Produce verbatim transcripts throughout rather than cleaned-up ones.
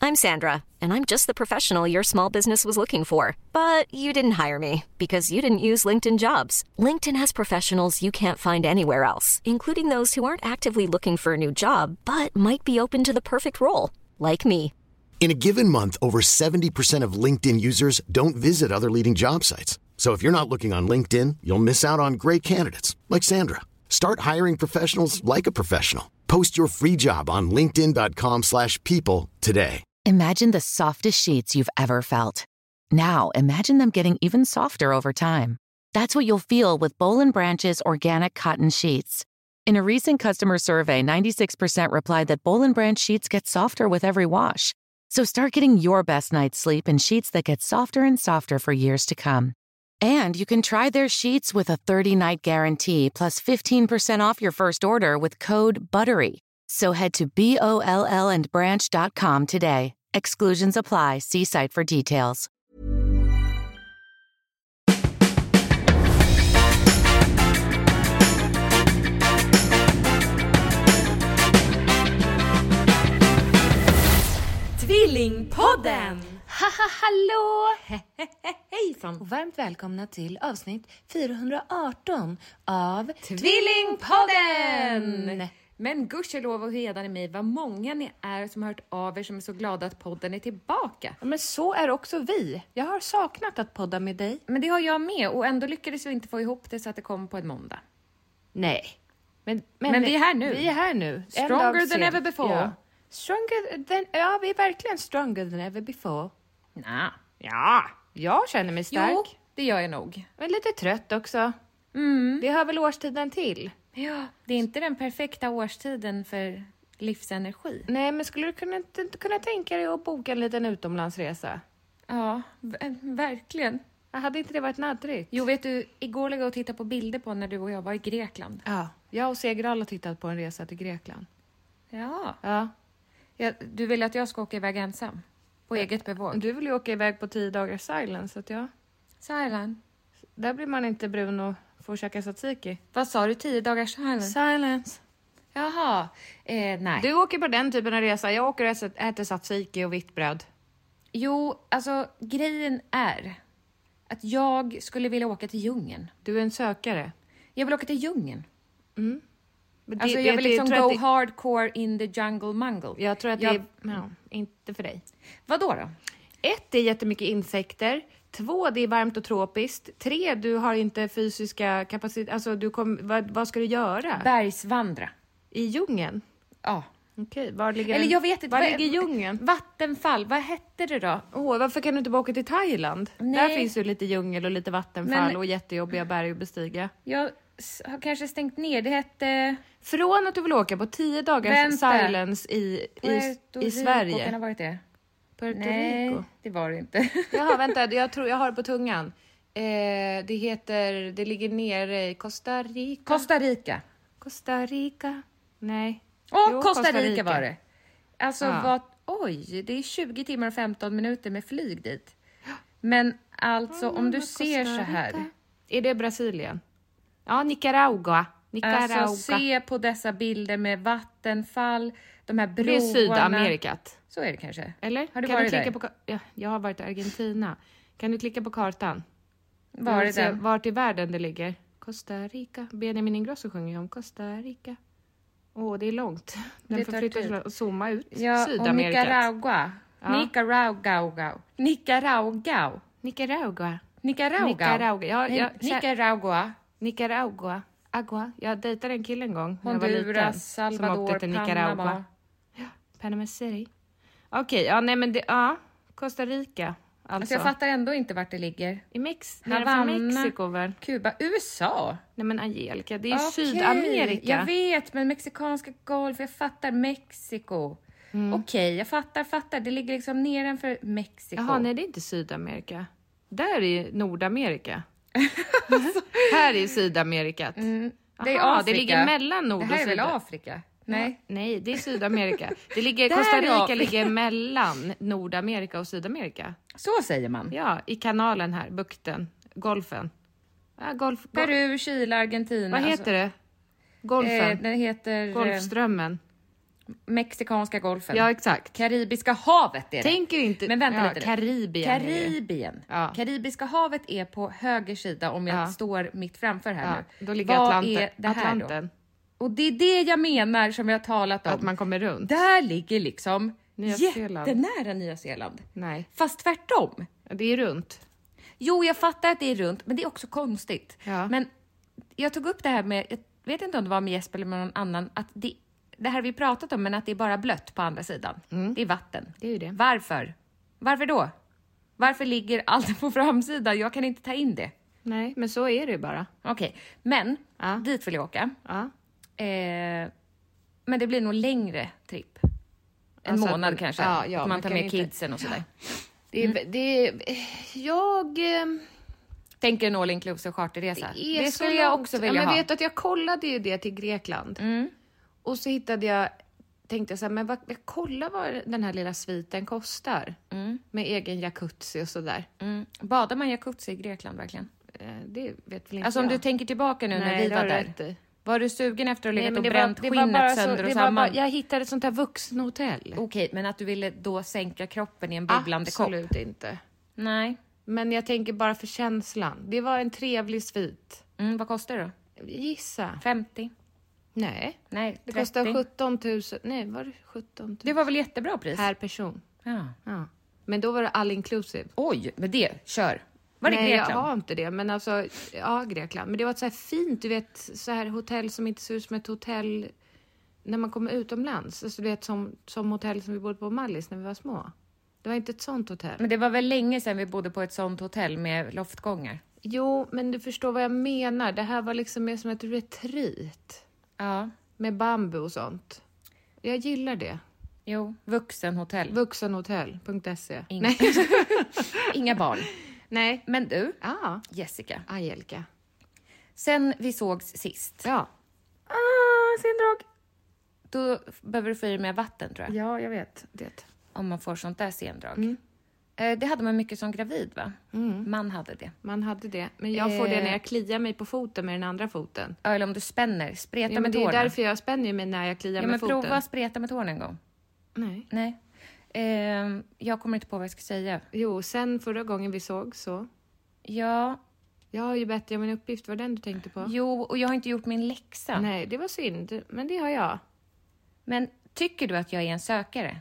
I'm Sandra, and I'm just the professional your small business was looking for. But you didn't hire me because you didn't use LinkedIn Jobs. LinkedIn has professionals you can't find anywhere else, including those who aren't actively looking for a new job, but might be open to the perfect role, like me. In a given month, over seventy percent of LinkedIn users don't visit other leading job sites. So if you're not looking on LinkedIn, you'll miss out on great candidates like Sandra. Start hiring professionals like a professional. Post your free job on linkedin dot com slash people today. Imagine the softest sheets you've ever felt. Now, imagine them getting even softer over time. That's what you'll feel with Boll and Branch's organic cotton sheets. In a recent customer survey, ninety-six percent replied that Boll and Branch sheets get softer with every wash. So start getting your best night's sleep in sheets that get softer and softer for years to come. And you can try their sheets with a thirty-night guarantee plus fifteen percent off your first order with code BUTTERY. So head to B O L L and branch dot com today. Exclusions apply. See site for details. Tvillingpodden! Haha, hallå! Hejsan! Och varmt välkomna till avsnitt fyrahundraarton av Tvillingpodden! Men gudskelov och hedan i mig, vad många ni är som har hört av er som är så glada att podden är tillbaka. Ja, men så är också vi. Jag har saknat att podda med dig. Men det har jag med, och ändå lyckades vi inte få ihop det så att det kom på en måndag. Nej. Men, men, men vi är här nu. Vi är här nu. Stronger than ever before. Ja. Stronger than... Ja, vi är verkligen stronger than ever before. Nah. Ja, jag känner mig stark. Jo, det gör jag nog. Men lite trött också. Mm. Det hör väl årstiden till. Ja, det är inte den perfekta årstiden för livsenergi. Nej, men skulle du kunna, inte kunna tänka dig att boka en liten utomlandsresa? Ja, v- verkligen. Jag hade inte det varit naddrygt? Jo, vet du, igår låg jag och tittade på bilder på när du och jag var i Grekland. Ja, jag och Segral har tittat på en resa till Grekland. Ja. Ja. Ja, du vill att jag ska åka iväg ensam? På ja. eget bevåg? Du vill ju åka iväg på tio dagars silence, så att ja. Silence? Där blir man inte brun och får käka tzatziki. Vad sa du? Tio dagars silence? Silence. Jaha, eh, nej. Du åker på den typen av resa. Jag åker och äter tzatziki och vitt bröd. Jo, alltså grejen är att jag skulle vilja åka till djungeln. Du är en sökare. Jag vill åka till djungeln. Mm. Det, alltså jag vill det, liksom det, go det, hardcore in the jungle mangle. Jag tror att jag, det är ja, inte för dig. Vad då då? Ett, det är jättemycket insekter. Två, det är varmt och tropiskt. Tre, du har inte fysiska kapacitet. Alltså, du kom, vad, vad ska du göra? Bergsvandra. I djungeln? Ja. Okej, var ligger Eller den? jag vet inte. Var vad, ligger djungeln? Vattenfall, vad hette det då? Åh, varför kan du inte bara åka till Thailand? Nej. Där finns ju lite djungel och lite vattenfall Men, och jättejobbiga berg att bestiga. Jag har kanske stängt ner, det hette... Från att du vill åka på tio dagars Vänta. silence i, i, i Sverige. Kan det ha varit det? Puerto Nej, Rico. det var det inte. Jaha, vänta, jag tror jag har det på tungan. Eh, det heter, det ligger nere i Costa Rica. Costa Rica. Costa Rica. Nej. Åh, Jo, Costa, Costa Rica. Rica var det. Alltså, ja. vad, oj, det är tjugo timmar och femton minuter med flyg dit. Men alltså, Mm, om du Costa ser så här. Rica. Är det Brasilien? Ja, Nicaragua. Nicaragua. Alltså, se på dessa bilder med vattenfall, de här broarna. Det är Sydamerikat. Så är det kanske. Eller? Har du kan varit du klicka där? På, ja, jag har varit i Argentina. Kan du klicka på kartan? Var är det? Vart i världen det ligger. Costa Rica. Benjamin Ingrosso sjunger om Costa Rica. Åh, det är långt. Den Det får tar flytta tid. och zooma ut. Ja, och Sydamerikat. Nicaragua. Ja. Nicaragua. Nicaragua. Nicaragua. Nicaragua. Nicaragua. Ja, ja, Nicaragua. Nicaragua. Agua. Jag dejtade en kille en gång när jag var liten. Honduras, som Salvador, åkte till Nicaragua. Panama. Ja, Panama City. Okej, okay, ja nej men det, ja. Costa Rica. Alltså. Alltså jag fattar ändå inte vart det ligger. I Mex- Havana, Mexiko väl? Kuba, U S A. Nej men Angelica, det är ju Okej, Sydamerika. Jag vet, men mexikanska golf, jag fattar Mexiko. Mm. Okej, okay, jag fattar, fattar. Det ligger liksom nedanför Mexiko. Jaha, nej det är inte Sydamerika. Där är Nordamerika. Här är Sydamerika. Mm. Det är Aha, Afrika. Det ligger mellan Nord och Syd. Det här är väl Syd. Afrika? Nej. Ja, nej, det är Sydamerika. Det ligger, Där Costa är Rica Afrika. ligger mellan Nordamerika och Sydamerika. Så säger man. Ja, i kanalen här, bukten, golfen. Ja, golf, golf. Peru, Chile, Argentina. Vad heter alltså, det? Golfen. Eh, den heter... Golfströmmen. Mexikanska golfen. Ja, exakt. Karibiska havet är det. Tänker inte... Men vänta ja, lite. Karibien. är det. Karibien. Ja. Karibiska havet är på höger sida om jag Ja. står mitt framför här Ja, nu. då ligger Vad Atlanten. är det här Atlanten. då? Och det är det jag menar som vi har talat om. Att man kommer runt. Där ligger liksom Nya Zeeland. jättenära Nya Zeeland. Nej, Fast tvärtom. det är runt. Jo, jag fattar att det är runt, men det är också konstigt. Ja. Men jag tog upp det här med, jag vet inte om det var med Jesper eller med någon annan, att det, det här vi pratat om, men att det är bara blött på andra sidan. Mm. Det är vatten. Det är ju det. Varför? Varför då? Varför ligger allt på framsidan? Jag kan inte ta in det. Nej, men så är det ju bara. Okej, men Ja. dit vill jag åka. Ja. Eh, men det blir nog längre tripp. En Alltså att månad man- kanske. ja, ja, att man man tar kan med inte- kidsen och sådär. Det är... Det är jag... eh, Tänker en all inclusive charterresa. Det, är Det så skulle jag långt. också Ja, vilja men ha. vet att jag kollade ju det till Grekland. Mm. Och så hittade jag... Tänkte jag så här, men vad, kolla vad den här lilla sviten kostar. Mm. Med egen jacuzzi och sådär. Mm. Badar man jacuzzi i Grekland verkligen? Eh, Det vet väl inte Alltså om jag. du tänker tillbaka nu när Nej, vi det var har du där. rätt i. Var du sugen efter att ha Nej, legat men och det var, bränt det var skinnet bara så, sönder och det var samman? bara, jag hittade ett sånt här vuxenhotell. Okej, men att du ville då sänka kroppen i en bubblande kopp? Absolut inte. Nej. Men jag tänker bara för känslan. Det var en trevlig svit. Mm, vad kostar det då? Gissa. femtio? Nej. Nej, Det trettio? kostar sjutton tusen. Nej, var det sjutton tusen? Det var väl jättebra pris? Per person. Ja. Ja. Men då var det all inclusive. Oj, men det, kör. Var det Nej, Grekland? jag har inte det. Men alltså, ja, Grekland. Men det var ett så här fint, du vet, så här hotell som inte ser ut som ett hotell när man kommer utomlands. Alltså, du vet, som, som hotell som vi bodde på Mallis när vi var små. Det var inte ett sånt hotell. Men det var väl länge sedan vi bodde på ett sånt hotell med loftgångar? Jo, men du förstår vad jag menar. Det här var liksom mer som ett retreat. Ja. Med bambu och sånt. Jag gillar det. Jo, vuxenhotell. Vuxenhotell punkt se. Inga. Nej. Inga barn. Nej. Men du, Ja. Jessica. Angelica. Sen vi sågs sist. Ja. Ah, sendrag. Då behöver du få i dig mer vatten tror jag. Ja, jag vet det. Om man får sånt där sendrag. Mm. Eh, det hade man mycket som gravid va? Man hade det. Man hade det. Men jag får det Eh. när jag kliar mig på foten med den andra foten. Ja, eller om du spänner. Spreta Ja, men med det är tårna. därför jag spänner mig när jag kliar Ja, med men foten. prova att spreta med tårna en gång. Nej. Nej. Eh, jag kommer inte på vad jag ska säga. Jo, sen förra gången vi såg så. Ja, Jag har ju bett dig om en uppgift. Var det den du tänkte på? jo, och jag har inte gjort min läxa. Nej, det var synd. Men det har jag. Men tycker du att jag är en sökare?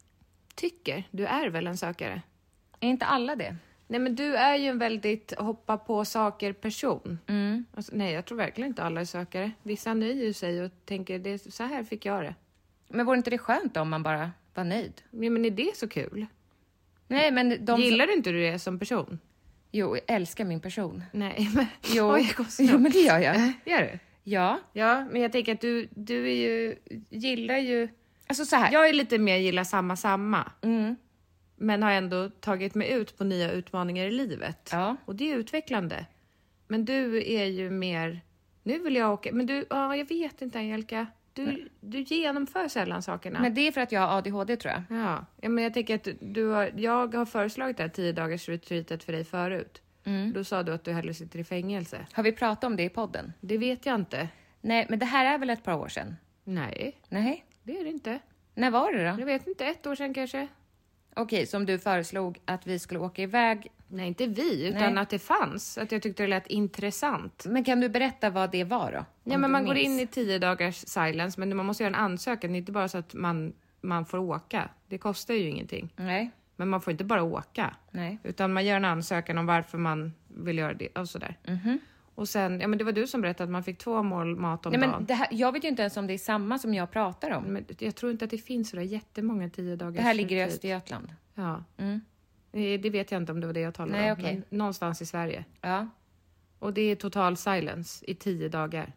Tycker. Du är väl en sökare? Är inte alla det? Nej, men du är ju en väldigt hoppa på saker person. Mm. Alltså, nej, jag tror verkligen inte alla är sökare. Vissa nöjer sig och tänker, det är så här fick jag det. Men vore inte det skönt om man bara var nöjd? Ja, men är det så kul? Nej, men de... Gillar du inte du det som person? Jo, jag älskar min person. Nej, men... Jo, Oj, jag jo men det gör jag. Gör du? Ja. Ja, men jag tänker att du, du är ju, gillar ju... Alltså så här. Jag är lite mer gillar samma samma. Mm. Men har ändå tagit mig ut på nya utmaningar i livet. Ja. Och det är utvecklande. Men du är ju mer... Nu vill jag åka... Men du, ja, jag vet inte Angelica. Du, du genomför sällan sakerna. Men det är för att jag har A D H D tror jag. Ja, ja, men jag tänker att du har... Jag har föreslagit det här tio dagars retreatet för dig förut. Mm. Då sa du att du hellre sitter i fängelse. Har vi pratat om det i podden? Det vet jag inte. Nej, men det här är väl ett par år sedan? Nej, Nej. det är det inte. När var det då? Jag vet inte, ett år sedan kanske. Okej, som du föreslog att vi skulle åka iväg. Nej, inte vi, utan Nej. att det fanns. Att jag tyckte det lät intressant. Men kan du berätta vad det var då? Ja, Om men du man går minns. in i tio dagars silence, men man måste göra en ansökan. Det är inte bara så att man, man får åka. Det kostar ju ingenting. Nej, Men man får inte bara åka. nej. Utan man gör en ansökan om varför man vill göra det och sådär. Mhm. Och sen, ja men det var du som berättade att man fick två mål mat om Nej, dagen. men det här, jag vet ju inte ens om det är samma som jag pratar om. Men jag tror inte att det finns sådär jättemånga tio dagars Det här ligger i retreat. Östergötland. Ja, Mm. Eh, det vet jag inte om det var det jag talade Nej, om. okej. Men någonstans i Sverige. Ja, Och det är total silence i tio dagar.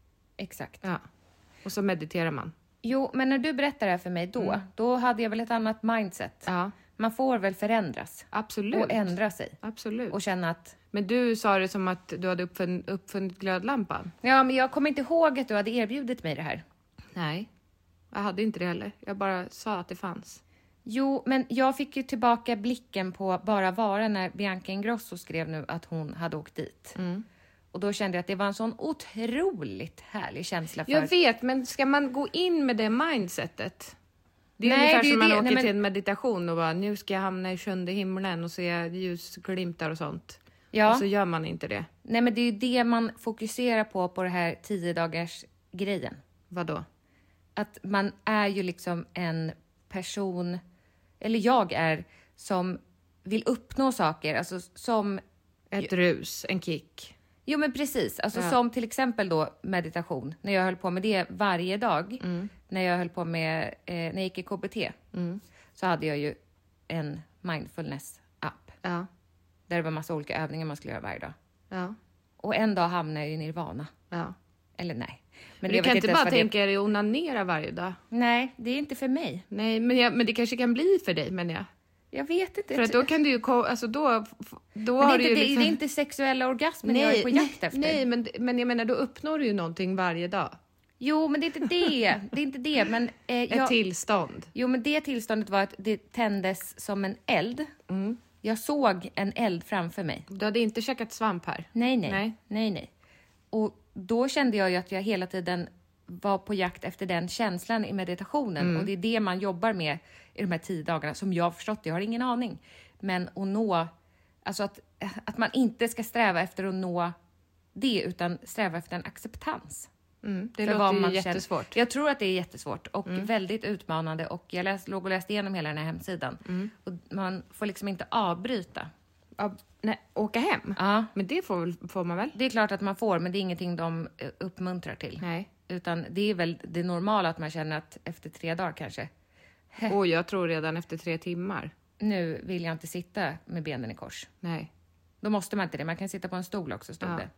exakt. Ja. Och så mediterar man. Jo, men när du berättade det här för mig då, då hade jag väl ett annat mindset. Ja, Man får väl förändras absolut. och ändra sig Absolut. och känna att Men du sa det som att du hade uppfunn, uppfunnit glödlampan. ja, men jag kommer inte ihåg att du hade erbjudit mig det här. Nej, jag hade inte det heller. Jag bara sa att det fanns. Jo, men jag fick ju tillbaka blicken på bara vara när Bianca Ingrosso skrev nu att hon hade åkt dit. Mm. Och Och då kände jag att det var en sån otroligt härlig känsla för... Jag vet, men ska man gå in med det mindsetet? Det är Nej, ungefär det är som man det. åker Nej, men- till en meditation och bara, nu ska jag hamna i sjunde himlen och se ljusglimtar och sånt. Ja. Och så gör man inte det. Nej, men det är ju det man fokuserar på på det här tio dagars grejen. Vadå? Att man är ju liksom en person, eller jag är, som vill uppnå saker. Alltså som... Ett rus, en kick. Jo, men precis. Alltså Ja. som till exempel då meditation. När jag höll på med det varje dag. Mm. När jag höll på med, eh, när jag gick i K B T. Mm. Så hade jag ju en mindfulness-app. Ja. Där det var massa olika övningar man skulle göra varje dag. Ja. Och en dag hamnade jag i nirvana. Ja. Eller nej. Men jag du kan vet inte ens bara vad det- tänka dig att onanera varje dag. Nej, det är inte för mig. Nej, men, jag, men det kanske kan bli för dig, men jag. Jag vet inte. För att då kan du ju, ko- alltså då, då Men har det, är du inte, ju det, liksom... det är inte sexuella orgasmer jag är på jakt nej, efter. nej, men, men jag menar, då uppnår du ju någonting varje dag. Jo, men det är inte det. Det är inte det. Men, eh, Ett jag, tillstånd. Jo, men det tillståndet var att det tändes som en eld. Mm. Jag såg en eld framför mig. Du hade inte käkat svamp här. Nej, nej. Nej. Nej, nej. Och då kände jag ju att jag hela tiden var på jakt efter den känslan i meditationen. Mm. Och det är det man jobbar med i de här tio dagarna. Som jag har förstått, jag har ingen aning. Men att nå... Alltså att, att man inte ska sträva efter att nå det, utan sträva efter en acceptans. Mm, det för låter vad ju man jättesvårt. Känner. Jag tror att det är jättesvårt och väldigt utmanande. Och jag läs, låg och läste igenom hela den här hemsidan. Och man får liksom inte avbryta. Ja, nej, åka hem? Ja. Men det får, väl- får man väl? Det är klart att man får, men det är ingenting de eh, uppmuntrar till. Nej. Utan det är väl det normala att man känner att efter tre dagar kanske, Och jag tror redan efter tre timmar. nu vill jag inte sitta med benen i kors. Nej. Då måste man inte det. Man kan sitta på en stol också, stod Ja. det.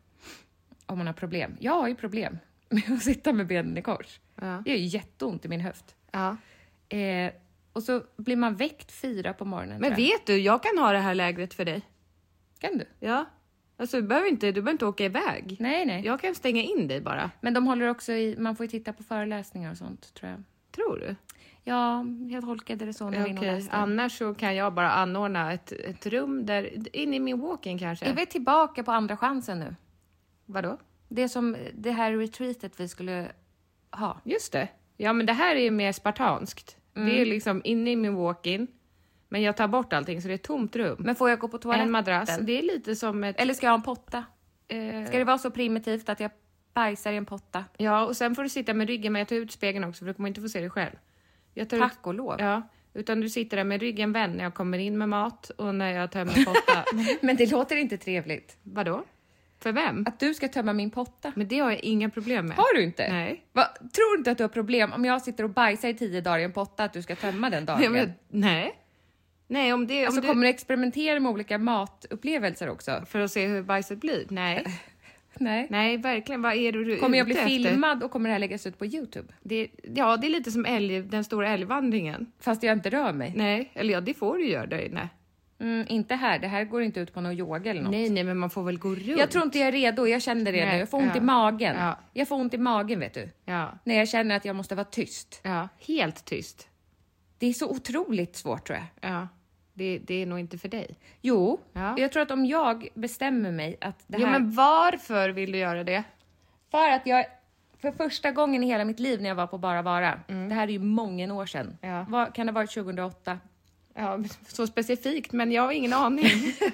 Om man har problem. Jag har ju problem med att sitta med benen i kors. Ja. Det gör ju jätteont i min höft. Ja. Eh, och så blir man väckt fyra på morgonen. Men tror jag. vet du, jag kan ha det här lägret för dig. Kan du? Ja. Alltså du behöver inte, du behöver inte åka iväg. Nej, nej. Jag kan stänga in dig bara. Men de håller också i, man får ju titta på föreläsningar och sånt, tror jag. Tror du? Ja, jag tolkade det så när vi var inne och Okej, läste. annars så kan jag bara anordna ett, ett rum där, in i min walk-in kanske. Är vi tillbaka på andra chansen nu? Vadå? Det som, det här retreatet vi skulle ha. Just det. Ja, men det här är ju mer spartanskt. Det är liksom inne i min walk-in. Men jag tar bort allting så det är ett tomt rum. Men får jag gå på toaletten? En madrass. Det är lite som ett... Eller ska jag ha en potta? eh, Ska det vara så primitivt att jag bajsar i en potta? Ja, och sen får du sitta med ryggen, men jag tar ut spegeln också för du kommer inte få se dig själv. Jag tar Tack ut, och lov. ja, utan du sitter där med ryggen vänd när jag kommer in med mat och när jag tömmer potta. Men det låter inte trevligt. Vadå? För vem? Att du ska tömma min potta. Men det har jag inga problem med. Har du inte? Nej. Va? Tror du inte att du har problem om jag sitter och bajsar i tio dagar i en potta att du ska tömma den dagen? Nej, men, nej. Nej, om det... Alltså om du, kommer du experimentera med olika matupplevelser också? För att se hur bajset blir? Nej. Nej. Nej, verkligen. Vad är det du är Kommer jag bli ute efter? filmad och kommer det här läggas ut på YouTube? Det, ja, det är lite som älg, den stora älgvandringen. Fast jag inte rör mig? Nej, eller ja, det får du göra där inne. Mm, inte här. Det här går inte ut på någon yoga eller något. Nej, nej, men man får väl gå runt. Jag tror inte jag är redo. Jag känner det Nej, nu. Jag får ont ja. i magen. Ja. Jag får ont i magen, vet du. Ja, När jag känner att jag måste vara tyst. ja, helt tyst. Det är så otroligt svårt, tror jag. Ja, det, det är nog inte för dig. Jo, Ja. jag tror att om jag bestämmer mig att det Jo, här... men varför vill du göra det? För att jag... För första gången i hela mitt liv när jag var på Bara Vara. Det här är ju många år sedan. Ja. Vad, kan det ha varit tjugohundraåtta? Ja, så specifikt, men jag har ingen aning.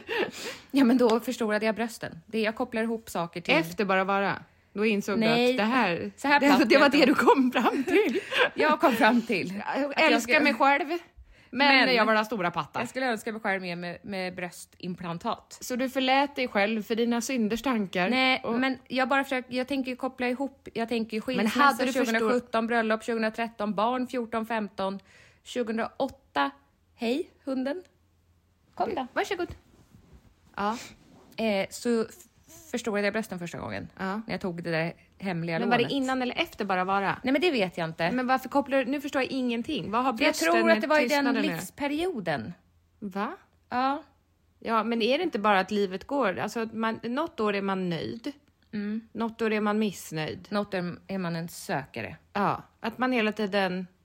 Ja, men då förstorade jag brösten. Det, jag kopplar ihop saker till... Efter bara vara. Då insåg Nej, du att det här, så här det, platt det var vet det jag. du kom fram till. Jag kom fram till... Jag att jag älskar ska- mig själv, men, Men- jag var den stora pattar. Jag skulle önska mig själv mer med, med bröstimplantat. Så du förlät dig själv för dina synders tankar? Nej, och, men jag bara försöker, jag tänker ju koppla ihop, jag tänker ju skilsmässa hade du tjugosjutton, bröllop tjugotretton, barn fjorton, femton, tjugohundraåtta. Hej, hunden. Kom då. Varsågod. Ja, Eh, så f- förstorade jag brösten första gången. Ja. När jag tog det där hemliga men var lånet. det innan eller efter bara vara? Nej, men det vet jag inte. Men varför kopplar du, nu förstår jag ingenting. Vad har För jag brösten tror med att det var i den tystnaden att göra? livsperioden. Va? Ja. Ja, men är det inte bara att livet går? Alltså, att man, något år är man nöjd. Mm. Något år är man missnöjd. Något är, är man en sökare. Ja, att man hela tiden...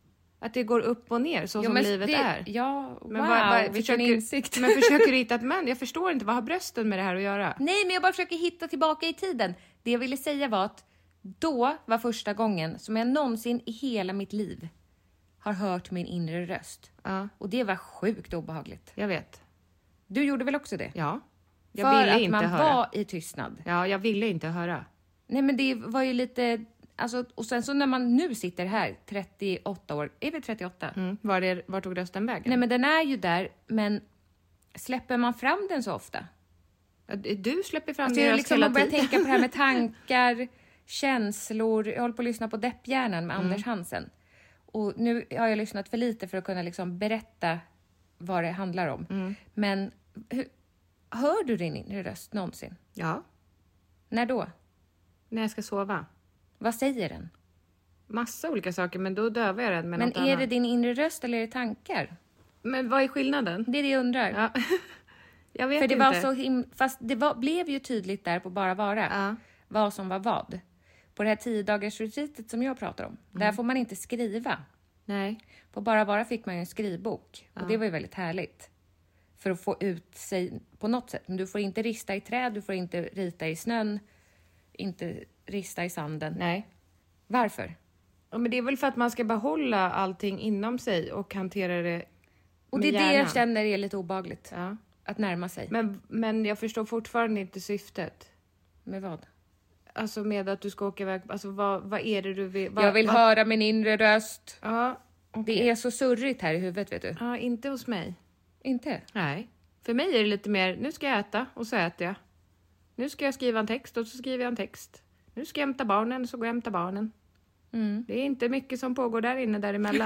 Att det går upp och ner så Jo, som men livet det, är. Ja, wow, Men vad- vad- vilken försöker, insikt. Men försöker du hitta ett mönster? Jag förstår inte, vad har brösten med det här att göra? Nej, men jag bara försöker hitta tillbaka i tiden. Det jag ville säga var att då var första gången som jag någonsin i hela mitt liv har hört min inre röst. Ja, Och det var sjukt obehagligt. jag vet. Du gjorde väl också det? Ja. Jag För ville att inte man höra. var i tystnad. Ja, jag ville inte höra. Nej, men det var ju lite... Alltså, och sen så när man nu sitter här, trettioåtta år... Är vi trettioåtta? Mm. Var, det, var tog rösten vägen? Nej, men den är ju där, men släpper man fram den så ofta? Ja, Du släpper fram Alltså, din jag röst liksom hela har börjat tiden. tänka på det här med tankar, känslor. Jag håller på att lyssna på Depphjärnan med Mm. Anders Hansen. Och nu har jag lyssnat för lite för att kunna liksom berätta vad det handlar om. Mm. Men hur, hör du din inre röst någonsin? Ja, När då? när jag ska sova. Vad säger den? Massa olika saker, men då dövar jag den med Men något är annat. det din inre röst eller är det tankar? Men vad är skillnaden? Det är det jag undrar. Ja. Jag vet För det inte. var så him- fast det var, blev ju tydligt där på Bara Vara Ja. vad som var vad. På det här tio dagars retreatet som jag pratar om, där får man inte skriva. Nej. På Bara Vara fick man ju en skrivbok och det var ju väldigt härligt. För att få ut sig på något sätt. Men du får inte rista i träd, du får inte rita i snön, inte rista i sanden. Nej. Varför? Ja, men det är väl för att man ska behålla allting inom sig och hantera det Och med det är det jag hjärnan. känner är lite obehagligt. Ja. Att närma sig. Men, men jag förstår fortfarande inte syftet. Med vad? Alltså med att du ska åka iväg. Alltså vad, vad är det du vill? Vad, Jag vill vad, höra min inre röst. Ja, Det är så surrigt här i huvudet, vet du. ja, inte hos mig. Inte? Nej. För mig är det lite mer, nu ska jag äta och så äter jag. Nu ska jag skriva en text och så skriver jag en text. Nu ska jag hämta barnen och så går jag och hämtar barnen. Mm. Det är inte mycket som pågår där inne däremellan.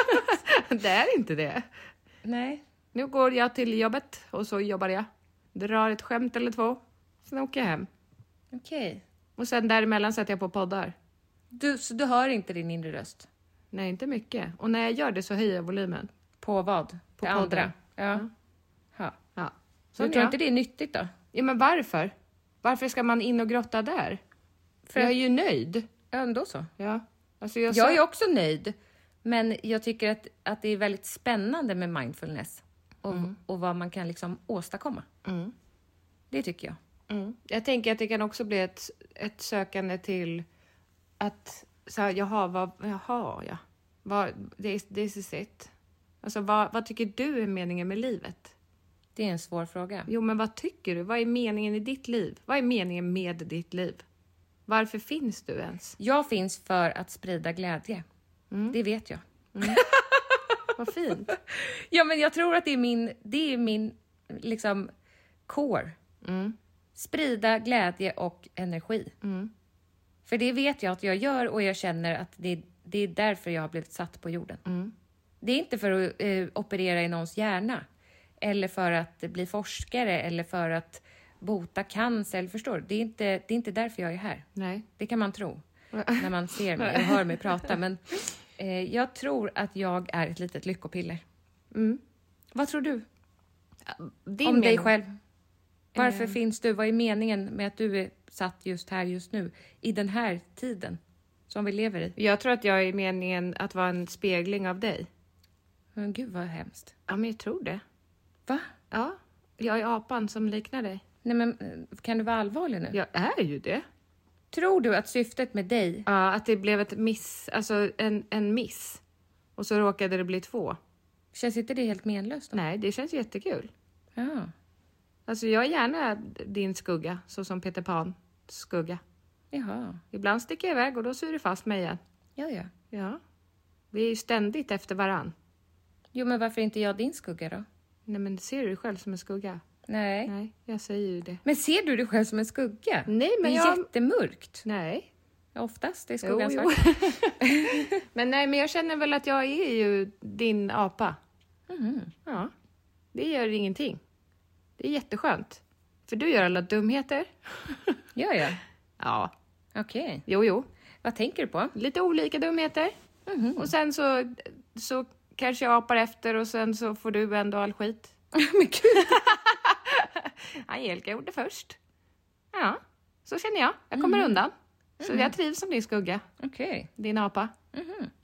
Det är inte det. Nej. Nu går jag till jobbet och så jobbar jag. Drar ett skämt eller två. Sen åker jag hem. Okej. Och sen däremellan sätter jag på poddar. Du, så du hör inte din inre röst? Nej, inte mycket. Och när jag gör det så höjer jag volymen. På vad? På podden. andra? Ja. Ja. Ja. Så du Sån tror jag. inte det är nyttigt då? Ja, men varför? Varför ska man in och grotta där? För jag är ju nöjd. Ja, ändå så. Ja. Alltså jag, Jag sa- är också nöjd. Men jag tycker att, att det är väldigt spännande med mindfulness. Och, och vad man kan liksom åstadkomma. Mm. Det tycker jag. Mm. Jag tänker att det kan också bli ett, ett sökande till att, så här, jaha, vad, jaha, ja. Vad, this, this is it. Alltså, vad, vad tycker du är meningen med livet? Det är en svår fråga. Jo, men vad tycker du? Vad är meningen i ditt liv? Vad är meningen med ditt liv? Varför finns du ens? Jag finns för att sprida glädje. Det vet jag. Vad fint. Ja, men jag tror att det är min, det är min liksom core. Mm. Sprida glädje och energi. Mm. För det vet jag att jag gör och jag känner att det, det är därför jag har blivit satt på jorden. Mm. Det är inte för att eh, operera i någons hjärna. Eller för att bli forskare eller för att bota cancer. Eller förstår du? Det är inte, det är inte därför jag är här. Nej. Det kan man tro när man ser mig och hör mig prata. Men eh, jag tror att jag är ett litet lyckopiller. Mm. Vad tror du Din om dig mening- själv? Varför Eh. finns du? Vad är meningen med att du är satt just här, just nu? I den här tiden som vi lever i. Jag tror att jag är meningen att vara en spegling av dig. Men gud vad hemskt. Ja, men jag tror det. Va? Ja, jag är apan som liknar dig. Nej, men eh, kan du vara allvarlig nu? Jag är ju det. Tror du att syftet med dig... Ja, att det blev ett miss, alltså en, en miss. Och så råkade det bli två. Känns inte det helt menlöst då? Nej, det känns jättekul. Ja. Alltså jag är gärna din skugga, så som Peter Pan skugga. Jaha. Ibland sticker jag iväg och då syr det fast mig igen. Ja, ja. Ja. Vi är ju ständigt efter varann. Jo, men varför inte jag din skugga då? Nej, men ser du dig själv som en skugga? Nej. Nej, jag säger ju det. Men ser du dig själv som en skugga? Nej, men det är jag... jättemörkt. Nej. Oftast är skuggan Jo, jo. svart. Men nej, men jag känner väl att jag är ju din apa. Mhm. Ja. Det gör ingenting. Det är jätteskönt. För du gör alla dumheter. Gör jag? Ja. Okej. Jo, jo. Vad tänker du på? Lite olika dumheter. Mhm. Och sen så, så kanske jag apar efter och sen så får du ändå all skit. Men gud. Angelica gjorde först. Ja, så känner jag. Jag kommer undan. Så jag trivs som din skugga, Okej. din apa. Mhm.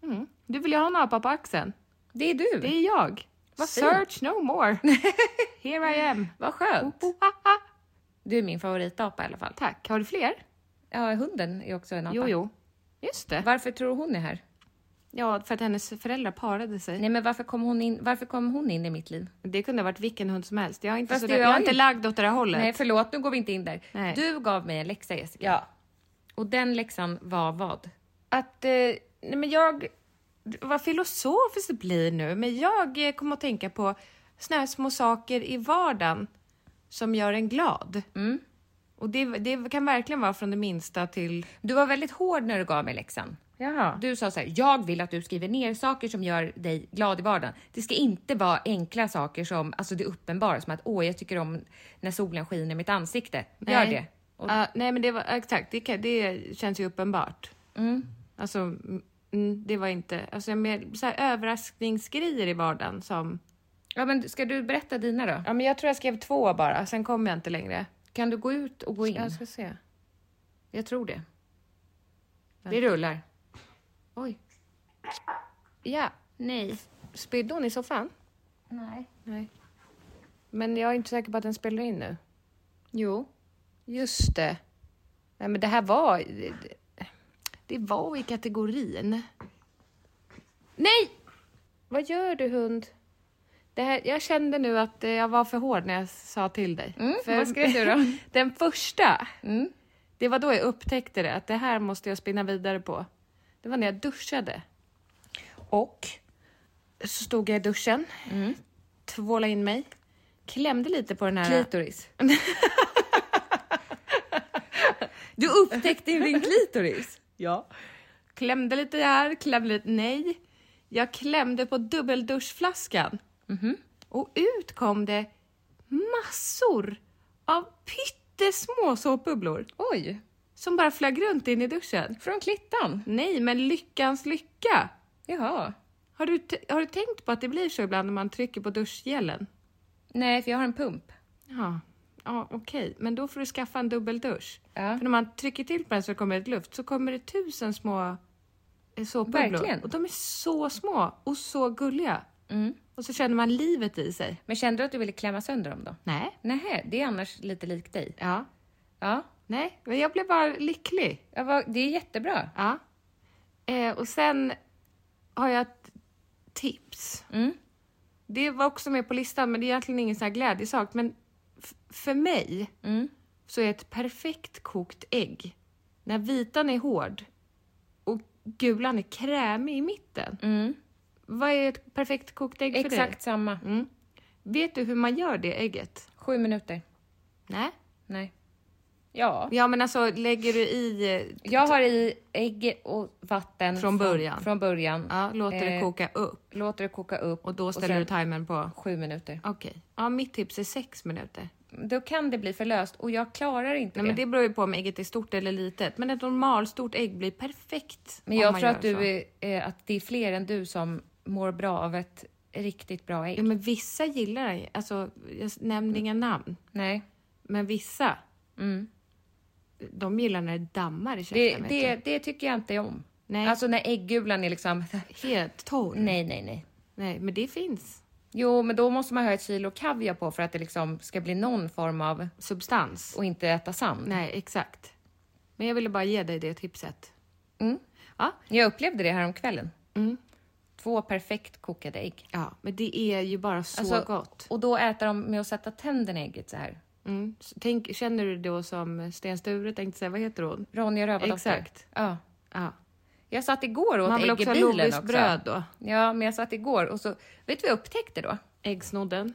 Mm. Du vill ju ha en apa på axeln. Det är du. Det är jag. Vad Search no more. Here I am. Vad skönt. Oh, oh, ah, ah. Du är min favoritapa i alla fall. Tack. Har du fler? Ja, hunden är också en apa. Jo, jo. Just det. Varför tror du hon är här? Ja, för att hennes föräldrar parade sig. Nej, men varför kom hon in, varför kom hon in i mitt liv? Det kunde ha varit vilken hund som helst. Jag är inte, Fast så det där, är jag är jag inte ju- lagd åt det här hållet. Nej, förlåt, nu går vi inte in där. Nej. Du gav mig en läxa, Jessica. Ja. Och den läxan var vad? Att, eh, nej men jag, vad filosofiskt det blir nu, men jag eh, kommer att tänka på såna här små saker i vardagen som gör en glad. Mm. Och det, det kan verkligen vara från det minsta till... Du var väldigt hård när du gav mig läxan. Jaha. Du sa så här, jag vill att du skriver ner saker som gör dig glad i vardagen. Det ska inte vara enkla saker som, alltså det uppenbara, som att åh, jag tycker om när solen skiner i mitt ansikte. Gör Nej. det. Och, Ja, nej men det var exakt, det, kan, det känns ju uppenbart. mm. Alltså, mm, det var inte, alltså mer så här överraskningsgrejer i vardagen som... Ja, men ska du berätta dina då? Ja men jag tror jag skrev två bara, sen kom jag inte längre. Kan du gå ut och gå in? Jag ska se. Jag tror det. Det rullar. Oj, Ja, nej. spydde hon i soffan? Nej. Nej. Men jag är inte säker på att den spelar in nu. Jo. Just det. Nej, men det här var... Det, det var i kategorin. Nej! Vad gör du, hund? Det här, jag kände nu att eh, jag var för hård när jag sa till dig. Mm, För vad skrev du då? Den första, Mm. det var då jag upptäckte det. Att det här måste jag spinna vidare på. Det var när jag duschade. Och så stod jag i duschen. Mm. Tvålade in mig. Klämde lite på den här... Klitoris. Du upptäckte din klitoris? Ja. Klämde lite här, klämde lite... Nej. Jag klämde på dubbelduschflaskan. Mhm. Och ut kom det massor av pyttesmå såpbubblor. Oj, Som bara flög runt in i duschen. från klittan. Nej, men lyckans lycka. Jaha. Har du, t- har du tänkt på att det blir så ibland när man trycker på duschgelen? Nej, för jag har en pump. Ja, ja okej. Men då får du skaffa en dubbeldusch. Ja. För när man trycker till på den så kommer det luft. Så kommer det tusen små eh, såpbubblor. Verkligen. Och de är så små och så gulliga. Mm. Och så känner man livet i sig. Men kände du att du ville klämma sönder dem då? Nej. Nej, det är annars lite likt dig. Ja. Ja, Nej, men jag blev bara lycklig. ja vad- det är jättebra. Ja. Eh, och sen har jag ett tips. Mm. Det var också med på listan, men det är egentligen ingen sån här glädjesak. Men f- för mig Mm. så är ett perfekt kokt ägg när vitan är hård och gulan är krämig i mitten. Mm. Vad är ett perfekt kokt ägg för dig? Exakt samma. Mm. Vet du hur man gör det ägget? Sju minuter. Nej. Nej. Ja. Ja, men alltså lägger du i... eh, Jag har i ägg och vatten. Från början. Från början. Ja, låter det Eh, koka upp. Låter det koka upp. Och då ställer sen du timern på... Sju minuter. Okej. Ja, mitt tips är sex minuter. Då kan det bli för löst och jag klarar inte Nej, det. men det beror ju på om ägget är stort eller litet. Men ett normalstort ägg blir perfekt. Men om jag man tror gör att, du så. är, eh, att det är fler än du som mår bra av ett riktigt bra ägg. Ja, men vissa gillar det. Alltså, jag nämnde inga namn. Nej. Men vissa, Mm. de gillar när det dammar i Det, käften. vet det, du. det tycker jag inte om. Nej. Alltså när äggulan är liksom... Helt torr. Nej, nej, nej. Nej, men det finns Jo, men då måste man ha ett kilo kaviar på för att det liksom ska bli någon form av... substans. Och inte äta sand. Nej, exakt. Men jag ville bara ge dig det tipset. Mm. Ja. Jag upplevde det här om kvällen. Mm. Två perfekt kokade ägg. Ja, men det är ju bara så Alltså, gott. Och då äter de med att sätta tänderna i ägget så här. Mm. Så Tänk, känner du då som Sten Sture tänkte säga, vad heter hon? Ronja Rövardotter. Exakt. Ja. Ja. Jag satt igår och Man åt vill ägg i också ha bilen Lovis också. bröd då. Ja, men jag satt igår och så... Vet du vad jag upptäckte då? Äggsnodden.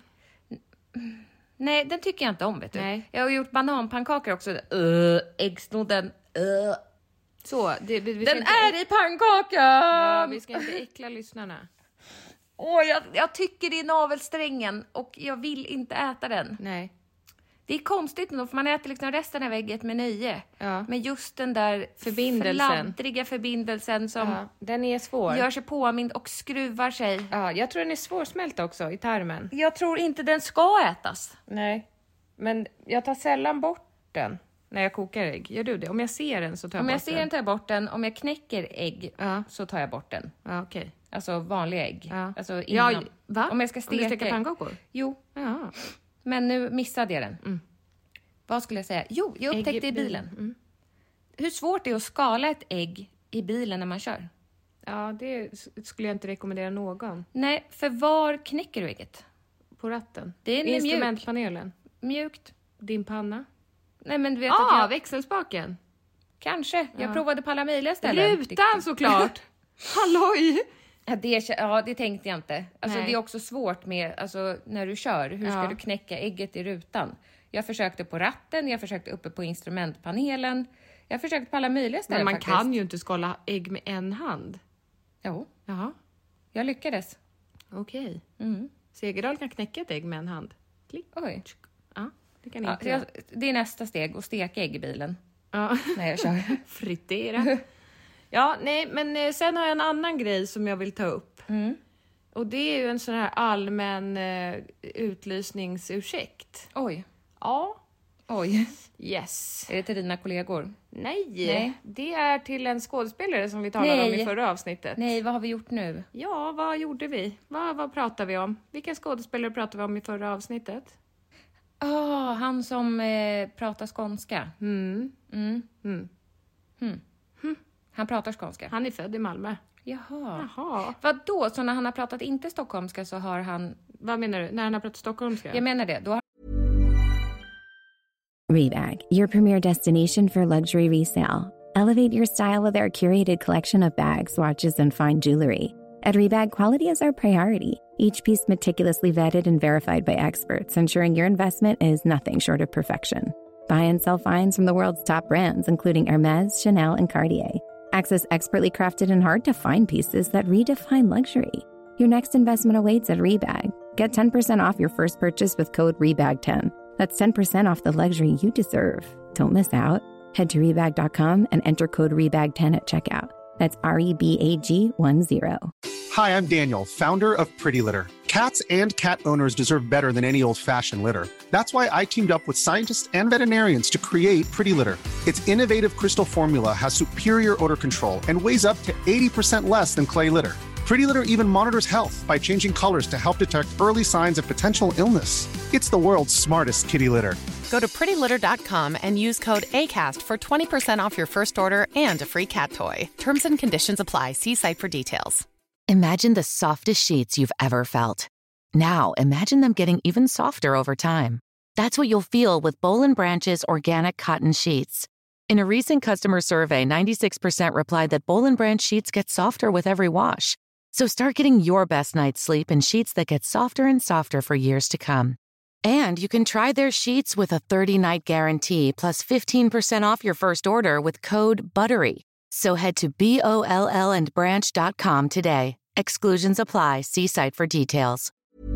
Nej, den tycker jag inte om, vet du. Nej. Jag har gjort bananpannkakor också. Uh, äggsnodden. Uh. Så, det, vi, vi ska Den inte, är i pannkakan! Ja, vi ska inte äckla lyssnarna. Åh, jag, jag tycker det är navelsträngen och jag vill inte äta den. Nej. Det är konstigt nog, för man äter liksom resten av ägget med nöje. Ja. Men just den där Förbindelsen. fladdriga förbindelsen som Ja, den är svår. gör sig påmind och skruvar sig. Ja, jag tror den är svårsmält också i tarmen. Jag tror inte den ska ätas. Nej, men jag tar sällan bort den. när jag kokar ägg. Gör du det? Om jag ser den så tar jag Om bort jag ser den. den tar jag bort den. Om jag knäcker ägg Ja. så tar jag bort den. Ja, okej. Okay. Alltså vanliga ägg. Ja. Alltså innan. Ja, va? Om jag ska steka, Om du steker pannkakor? Jo. Ja. Men nu missade jag den. Mm. Vad skulle jag säga? Jo, jag upptäckte Ägg i bilen. Mm. Hur svårt det är att skala ett ägg i bilen när man kör. Ja, det skulle jag inte rekommendera någon. Nej, för var knäcker du ägget? På ratten. Det är en instrumentpanelen. Mjukt. Din panna. Nej, men du vet ah, att jag... växelspaken. Kanske. Jag ja. provade på alla möjliga ställen. Rutan såklart. Halloj! Ja det, ja, det tänkte jag inte. Alltså, Nej. det är också svårt med, alltså, när du kör. Hur ska ja. du knäcka ägget i rutan? Jag försökte på ratten, jag försökte uppe på instrumentpanelen. Jag försökte på alla möjliga ställen. Men man faktiskt. kan ju inte skala ägg med en hand. Jo. Jaha. Jag lyckades. Okej. Okay. Mm. Segerdahl kan knäcka ett ägg med en hand. Klick. Oj. Ja, det kan Ja, inte jag, det är nästa steg, att steka ägg i bilen. Ja. När jag kör. Fritera. Ja, nej, men sen har jag en annan grej som jag vill ta upp. Mm. Och det är ju en sån här allmän eh, utlysningsursäkt. Oj. Ja. Oj. Yes. Är det till dina kollegor? Nej, Nej. Det är till en skådespelare som vi talade Nej. om i förra avsnittet. Nej, vad har vi gjort nu? Ja, vad gjorde vi? Vad, vad pratade vi om? Vilka skådespelare pratade vi om i förra avsnittet? Ja, oh, han som eh, pratar skånska. Mm. Mm. Mm. Mm. Mm. Han pratar skånska. Han är född i Malmö. Jaha. Jaha. Vad då? Så när han har pratat inte stockholmska så har han... Vad menar du? När han har pratat stockholmska? Jag menar det. Då har... Rebag, your premier destination for luxury resale. Elevate your style with our curated collection of bags, watches, and fine jewelry. At Rebag, quality is our priority. Each piece meticulously vetted and verified by experts, ensuring your investment is nothing short of perfection. Buy and sell finds from the world's top brands, including Hermes, Chanel, and Cartier. Access expertly crafted and hard-to-find pieces that redefine luxury. Your next investment awaits at Rebag. Get ten percent off your first purchase with code rebag ten. That's ten percent off the luxury you deserve. Don't miss out. Head to rebag dot com and enter code rebag ten at checkout. That's R E B A G one zero. Hi, I'm Daniel, founder of Pretty Litter. Cats and cat owners deserve better than any old-fashioned litter. That's why I teamed up with scientists and veterinarians to create Pretty Litter. Its innovative crystal formula has superior odor control and weighs up to eighty percent less than clay litter. Pretty Litter even monitors health by changing colors to help detect early signs of potential illness. It's the world's smartest kitty litter. Go to pretty litter dot com and use code ACAST for twenty percent off your first order and a free cat toy. Terms and conditions apply. See site for details. Imagine the softest sheets you've ever felt. Now, imagine them getting even softer over time. That's what you'll feel with Boll and Branch's organic cotton sheets. In a recent customer survey, ninety-six percent replied that Boll and Branch sheets get softer with every wash. So start getting your best night's sleep in sheets that get softer and softer for years to come. And you can try their sheets with a thirty-night guarantee plus fifteen percent off your first order with code BUTTERY. So head to B O L L and branch dot com today. Exclusions apply. See site for details.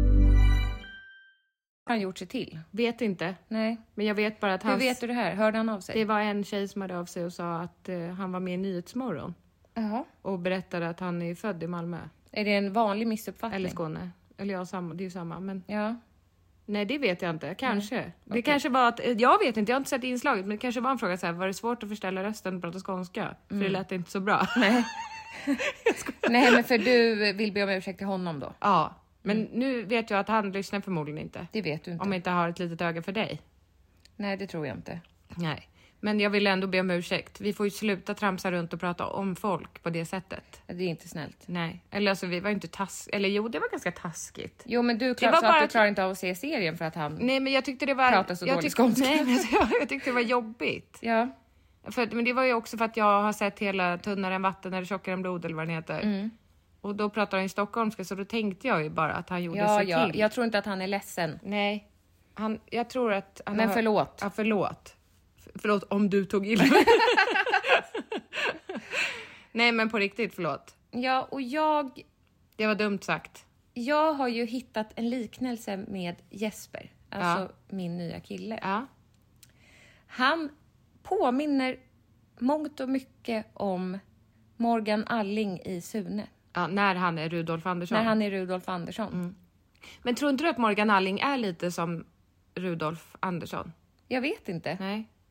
Har han gjort sig till? Vet inte. Nej. Men jag vet bara att Hur hans... vet du det här? Hörde han av sig? Det var en tjej som hörde av sig och sa att uh, han var med i Nyhetsmorgon. Jaha. Och berättade att han är född i Malmö. Är det en vanlig missuppfattning? Eller Skåne. Eller ja, samma, det är ju samma. Men... Ja. Nej, det vet jag inte. Kanske. Nej. Det Okay. kanske var att... Jag vet inte, jag har inte sett inslaget. Men det kanske var en fråga så här. Var det svårt att förställa rösten och prata skånska? Mm. För det lät inte så bra. Nej. Nej, men för du vill be om ursäkt till honom då? Ja. Men mm. nu vet jag att han lyssnar förmodligen inte. Det vet du inte. Om jag inte har ett litet öga för dig. Nej, det tror jag inte. Nej. Men jag vill ändå be om ursäkt. Vi får ju sluta tramsa runt och prata om folk på det sättet. Det är inte snällt. Nej. Eller alltså vi var inte taskigt. Eller jo, det var ganska taskigt. Jo, men du klar, var så bara att du att... klarar inte av att se serien för att han Nej, men jag tyckte det var... pratar så jag dåligt tyck... skånska. Nej, men jag, jag tyckte det var jobbigt. Ja. För, men det var ju också för att jag har sett hela Tunnare än vatten eller Tjockare än blod eller vad den heter. Mm. Och då pratar han i stockholmska, så då tänkte jag ju bara att han gjorde Ja, sig ja. till. Jag tror inte att han är ledsen. Nej. Han, jag tror att... Han Men har... förlåt. Ja, förlåt. F- förlåt om du tog illa. Nej, men på riktigt, förlåt. Ja, och jag... Det var dumt sagt. Jag har ju hittat en liknelse med Jesper. Alltså Ja. min nya kille. Ja. Han påminner mångt och mycket om Morgan Alling i Sune. Ja, när han är Rudolf Andersson. När han är Rudolf Andersson. Mm. Men tror inte du att Morgan Alling är lite som Rudolf Andersson? Jag vet inte. Nej.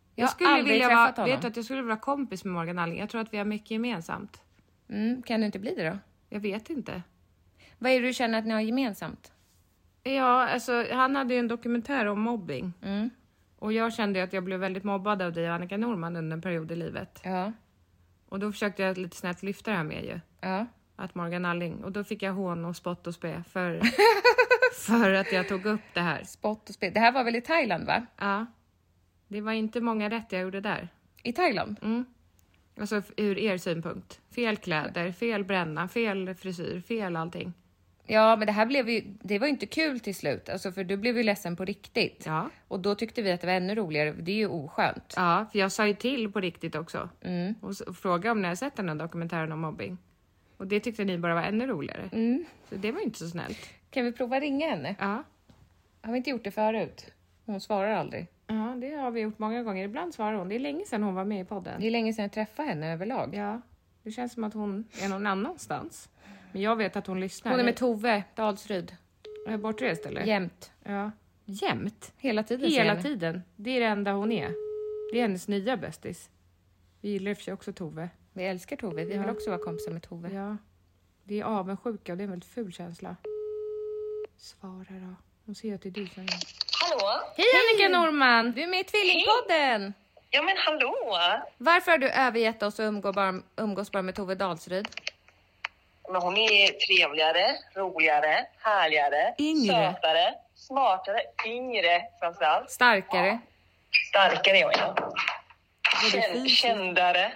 Jag har skulle aldrig vilja träffat vara, honom. vet du att jag skulle vilja vara kompis med Morgan Alling. Jag tror att vi har mycket gemensamt. Mm, kan du inte bli det då? Jag vet inte. Vad är det du känner att ni har gemensamt? Ja, alltså han hade ju en dokumentär om mobbing. Mm. Och jag kände att jag blev väldigt mobbad av dig och Annika Norman under en period i livet. Ja. Och då försökte jag lite snällt lyfta det här med ju. Ja. Att Morgan Alling. Och då fick jag hån och spott och spe för, för att jag tog upp det här. Spott och spel. Det här var väl i Thailand, va? Ja. Det var inte många rätt jag gjorde där. I Thailand? Mm. Alltså ur er synpunkt. Fel kläder, fel bränna, fel frisyr, fel allting. Ja, men det här blev ju, det var ju inte kul till slut. Alltså, för du blev ju ledsen på riktigt. Ja. Och då tyckte vi att det var ännu roligare. Det är ju oskönt. Ja, för jag sa ju till på riktigt också. Mm. Och, s- och frågade om ni har sett den här dokumentären om mobbing. Och det tyckte ni bara var ännu roligare. Mm. Så det var ju inte så snällt. Kan vi prova ringa henne? Ja. Har vi inte gjort det förut? Hon svarar aldrig. Ja, det har vi gjort många gånger. Ibland svarar hon. Det är länge sedan hon var med i podden. Det är länge sedan jag träffade henne överlag. Ja, det känns som att hon är någon annanstans. Men jag vet att hon lyssnar. Hon är med Tove Dalsryd. Är jag bortrest eller? Jämt. Ja. Jämt? Hela tiden. Hela säger tiden. Det är det enda hon är. Det är hennes nya bästis. Vi gillar i och för sig också Tove. vi. Vi älskar Tove. Vi Ja. vill också vara kompisar med Tove. Ja. Det är avundsjuka och det är en väldigt ful känsla. Svara då. Hon ser att det är du som... Hallå? Hej Annika Norman! Du är med i Tvillingpodden! Ja men hallå? Varför har du övergett oss och umgås bara, umgås bara med Tove Dalsryd? Men hon är trevligare, roligare, härligare, Yngre. sötare, smartare, yngre framförallt. Starkare. Starkare är hon ja. Både Kän- fysiskt- kändare.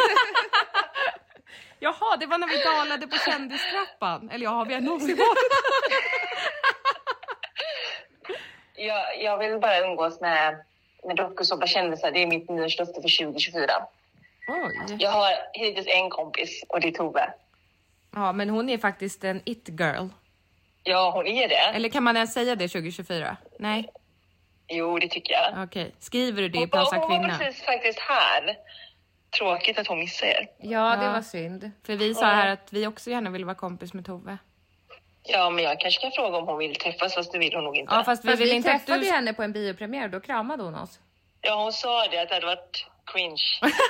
Jaha, det var när vi dalade på kändistrappan. Eller ja, har vi någonsin varit? jag, jag vill bara umgås med, med dokusåpa kändisar. Det är mitt nyårslöfte för tjugo tjugofyra. Oj. Jag har hittills en kompis och det är Tove. Ja, men hon är faktiskt en it-girl. Ja, hon är det. Eller kan man ens säga det tjugo tjugofyra? Nej, Jo, det tycker jag. okej. Skriver du det i Hon, Plaza hon var Kvinna? precis faktiskt här. Tråkigt att hon missar er. Ja, det Ja. var synd. För vi sa här att vi också gärna vill vara kompis med Tove. Ja, men jag kanske kan fråga om hon vill träffas, fast det vill hon nog inte. Ja, fast vi Fast vill vi inte att träffade du... ju henne på en biopremiär. Då kramade hon oss. Ja, hon sa det, att det hade varit cringe.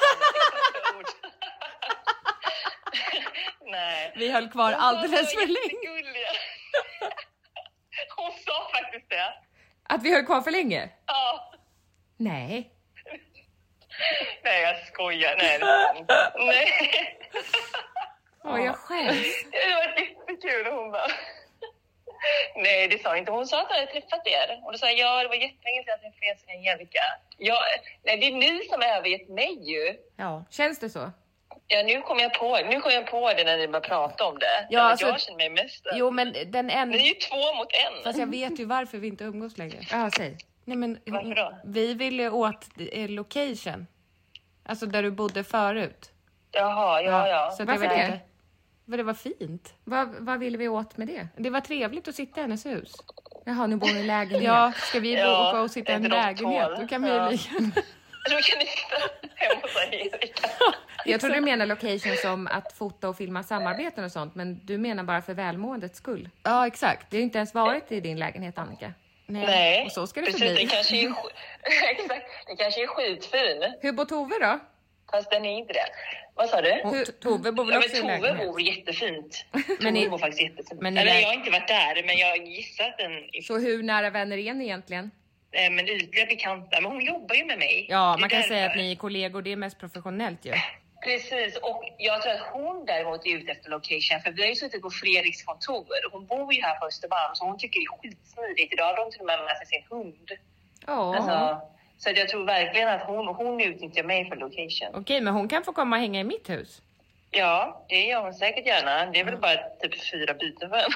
Nej. Vi höll kvar alldeles för länge. länge. Hon sa faktiskt det. Att vi höll kvar för länge? Ja. Nej. Nej, jag skojar. Nej, det var inte. Nej. Åh, jag skäms. Det var jättekul. Och hon bara... Nej, det sa inte. Hon sa att hon hade träffat er. Och då sa jag, ja, det var jättelänge sedan jag träffade er, så Angelica. Ja, nej, det är ni som har övergett mig ju. Ja, känns det så? Ja, nu kom jag på, nu kom jag på det när ni började prata om det. Ja, alltså- jag känner mig mest. Jo, men den en... Ni är ju två mot en. Fast jag vet ju varför vi inte umgås längre. Ja, säg. Nej, men Varför då? vi ville åt eh, location. Alltså där du bodde förut. Jaha, ja, ja. Så att Varför jag vet det? inte. För det var fint. Vad, vad ville vi åt med det? Det var trevligt att sitta i hennes hus. Jaha, nu bor ni i lägenhet. Ja, ska vi Ja, åka och sitta i en inte de lägenhet? tål. Då kan vi Ja. ju lika gärna- Då kan ni sitta hemma hos Angelica. Jag tror du menar location som att fota och filma samarbeten och sånt. Men du menar bara för välmåendets skull. Ja, exakt. Det har ju inte ens varit i din lägenhet, Annika. Nej. Nej, Och så ska det precis. förbli. Det kanske är, sk- exakt, det kanske är skitfin. Hur bor Tove då? Fast den är inte det. Vad sa du? Hur, Tove bor väl Ja, också i men Tove lägenhet? bor jättefint. Men Men i- Tove bor faktiskt jättefint. men i Eller lä- jag har inte varit där, men jag gissar att den är Så hur nära vänner är ni egentligen? eh, men ytliga bekanta. Men hon jobbar ju med mig. Ja, Det man är kan säga därför. att ni är kollegor. Det är mest professionellt ju. Precis, och jag tror att hon däremot är ute efter location. För vi har ju suttit på Fredriks kontor. Hon bor ju här på Östermalm, så hon tycker det är skitsmidigt. Idag har de till och med med sig sin hund. Ja. Alltså, så att jag tror verkligen att hon, hon utnyttjar mig för location. Okej, men hon kan få komma och hänga i mitt hus. Ja, det gör hon säkert gärna. Det är väl bara typ fyra byten för henne.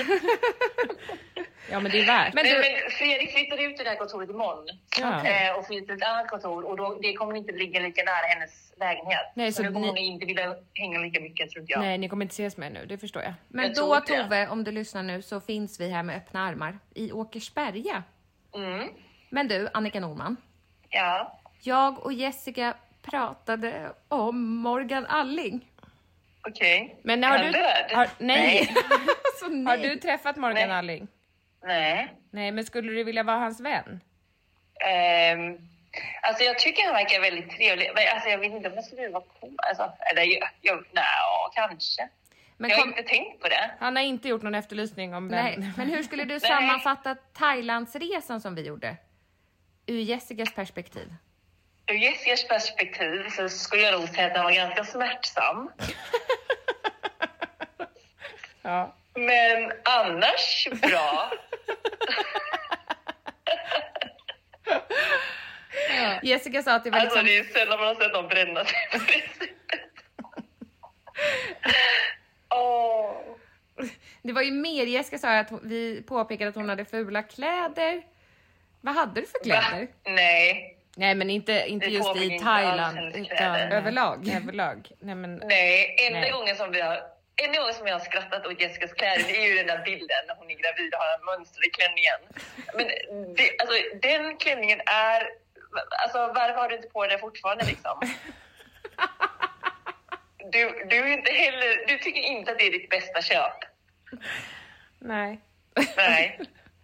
Ja, men det är värt. Men Men, du, men Fredrik flyttar ut det där kontoret imorgon. Ja. Eh, och flyttar till ett annat kontor. Och då, det kommer inte ligga lika nära hennes lägenhet. Nej, så så då kommer ni- hon inte vilja hänga lika mycket, tror inte jag. Nej, ni kommer inte ses med nu. Det förstår jag. men jag då tror inte det. Tove, om du lyssnar nu så finns vi här med öppna armar i Åkersberga. Mm. Men du, Annika Norman. Ja, Jag och Jessica pratade om Morgan Alling. okej. Men har Är du... han död? Har, nej. Alltså, nej. Har du träffat Morgan Nej. Alling? Nej. Nej, men skulle du vilja vara hans vän? Ehm, Alltså jag tycker han verkar väldigt trevlig. Men alltså jag vet inte om jag skulle vara cool. Alltså, eller jag, jag, nej, kanske. Men jag har kom... inte tänkt på det. Han har inte gjort någon efterlysning om den. Nej, men hur skulle du sammanfatta Thailandsresan som vi gjorde? Ur Jessicas perspektiv. Ur Jessicas perspektiv så skulle jag nog säga att den var ganska smärtsam. Ja. Men annars bra. Ja. Jessica sa att det var alltså, liksom... det är sällan man har sett någon bränna sig på det sättet. Oh. Det var ju mer, Jessica sa att vi påpekade att hon hade fula kläder. Vad hade du för kläder? Va? Nej. Nej, men inte, inte just i Thailand, utan överlag. överlag. Nej, men... Nej, enda Nej. gången som vi har... En gång som jag har skrattat åt Jessicas kläder, det är ju den där bilden när hon är gravid och har en mönster i klänningen. Men det, alltså, den klänningen är... Alltså, varför har du inte på den fortfarande liksom? Du, du, är inte heller, du tycker inte att det är ditt bästa köp? Nej. Nej.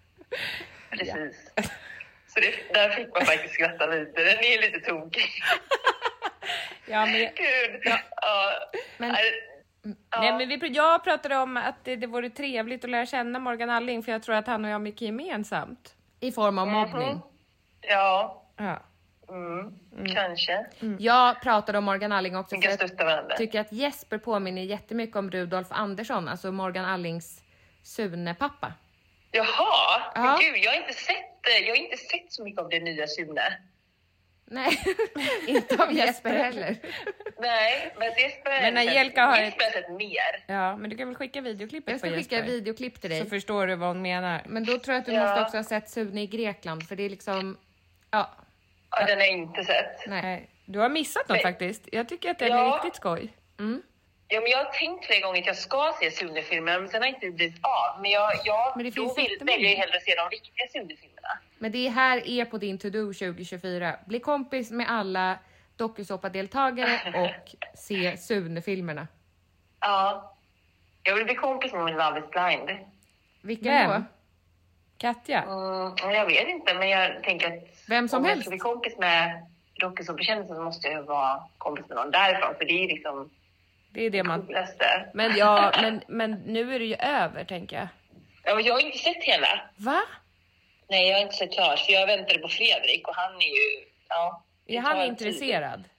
Precis. Ja. Så det, där fick man faktiskt skratta lite. Den är lite tokig. Ja, men... Gud. Ja. Ja. Men... Ja. Nej, men vi, jag pratade om att det, det vore trevligt att lära känna Morgan Alling, för jag tror att han och jag har mycket gemensamt. I form av mobbning. Mm-hmm. Ja. Ja. Mm, mm. Kanske. Mm. Jag pratade om Morgan Alling också. För jag tycker att Jesper påminner jättemycket om Rudolf Andersson, alltså Morgan Allings Sune-pappa. Jaha, ja. Men gud, jag har inte sett det. Jag har inte sett så mycket av det nya Sune. Nej, inte av Jesper heller. Nej, men Jesper, men Angelica har Jesper ett... sett mer. Ja, men du kan väl skicka videoklippet jag ska på skicka Jesper. videoklipp till dig. Så förstår du vad hon menar. Men då tror jag att du ja. måste också ha sett Sune i Grekland, för det är liksom... Ja, ja den har jag inte sett. Nej, du har missat något men... faktiskt. Jag tycker att det ja. är riktigt skoj. Mm. Ja, men jag har tänkt flera gånger att jag ska se Sune-filmer, men sen har jag inte blivit av. Men jag, jag men det då finns vill, väljer jag hellre se de riktiga Sune-filmerna. Men det här är på din to-do tjugo tjugofyra. Bli kompis med alla dokusåpa-deltagare och se Sune-filmerna. Ja, jag vill bli kompis med min Love is Blind. Vilken då? Katja? Mm, jag vet inte, men jag tänker att vem som om helst. jag ska bli kompis med dokusåpa-kändisen så måste jag vara kompis med någon därifrån, för det är liksom det är det man... coolaste. Men ja, men, men nu är det ju över, tänker jag. Ja, men jag har inte sett hela. Va? Nej, jag har inte sett klart, för jag väntade på Fredrik och han är ju... Ja, är han intresserad? Tid.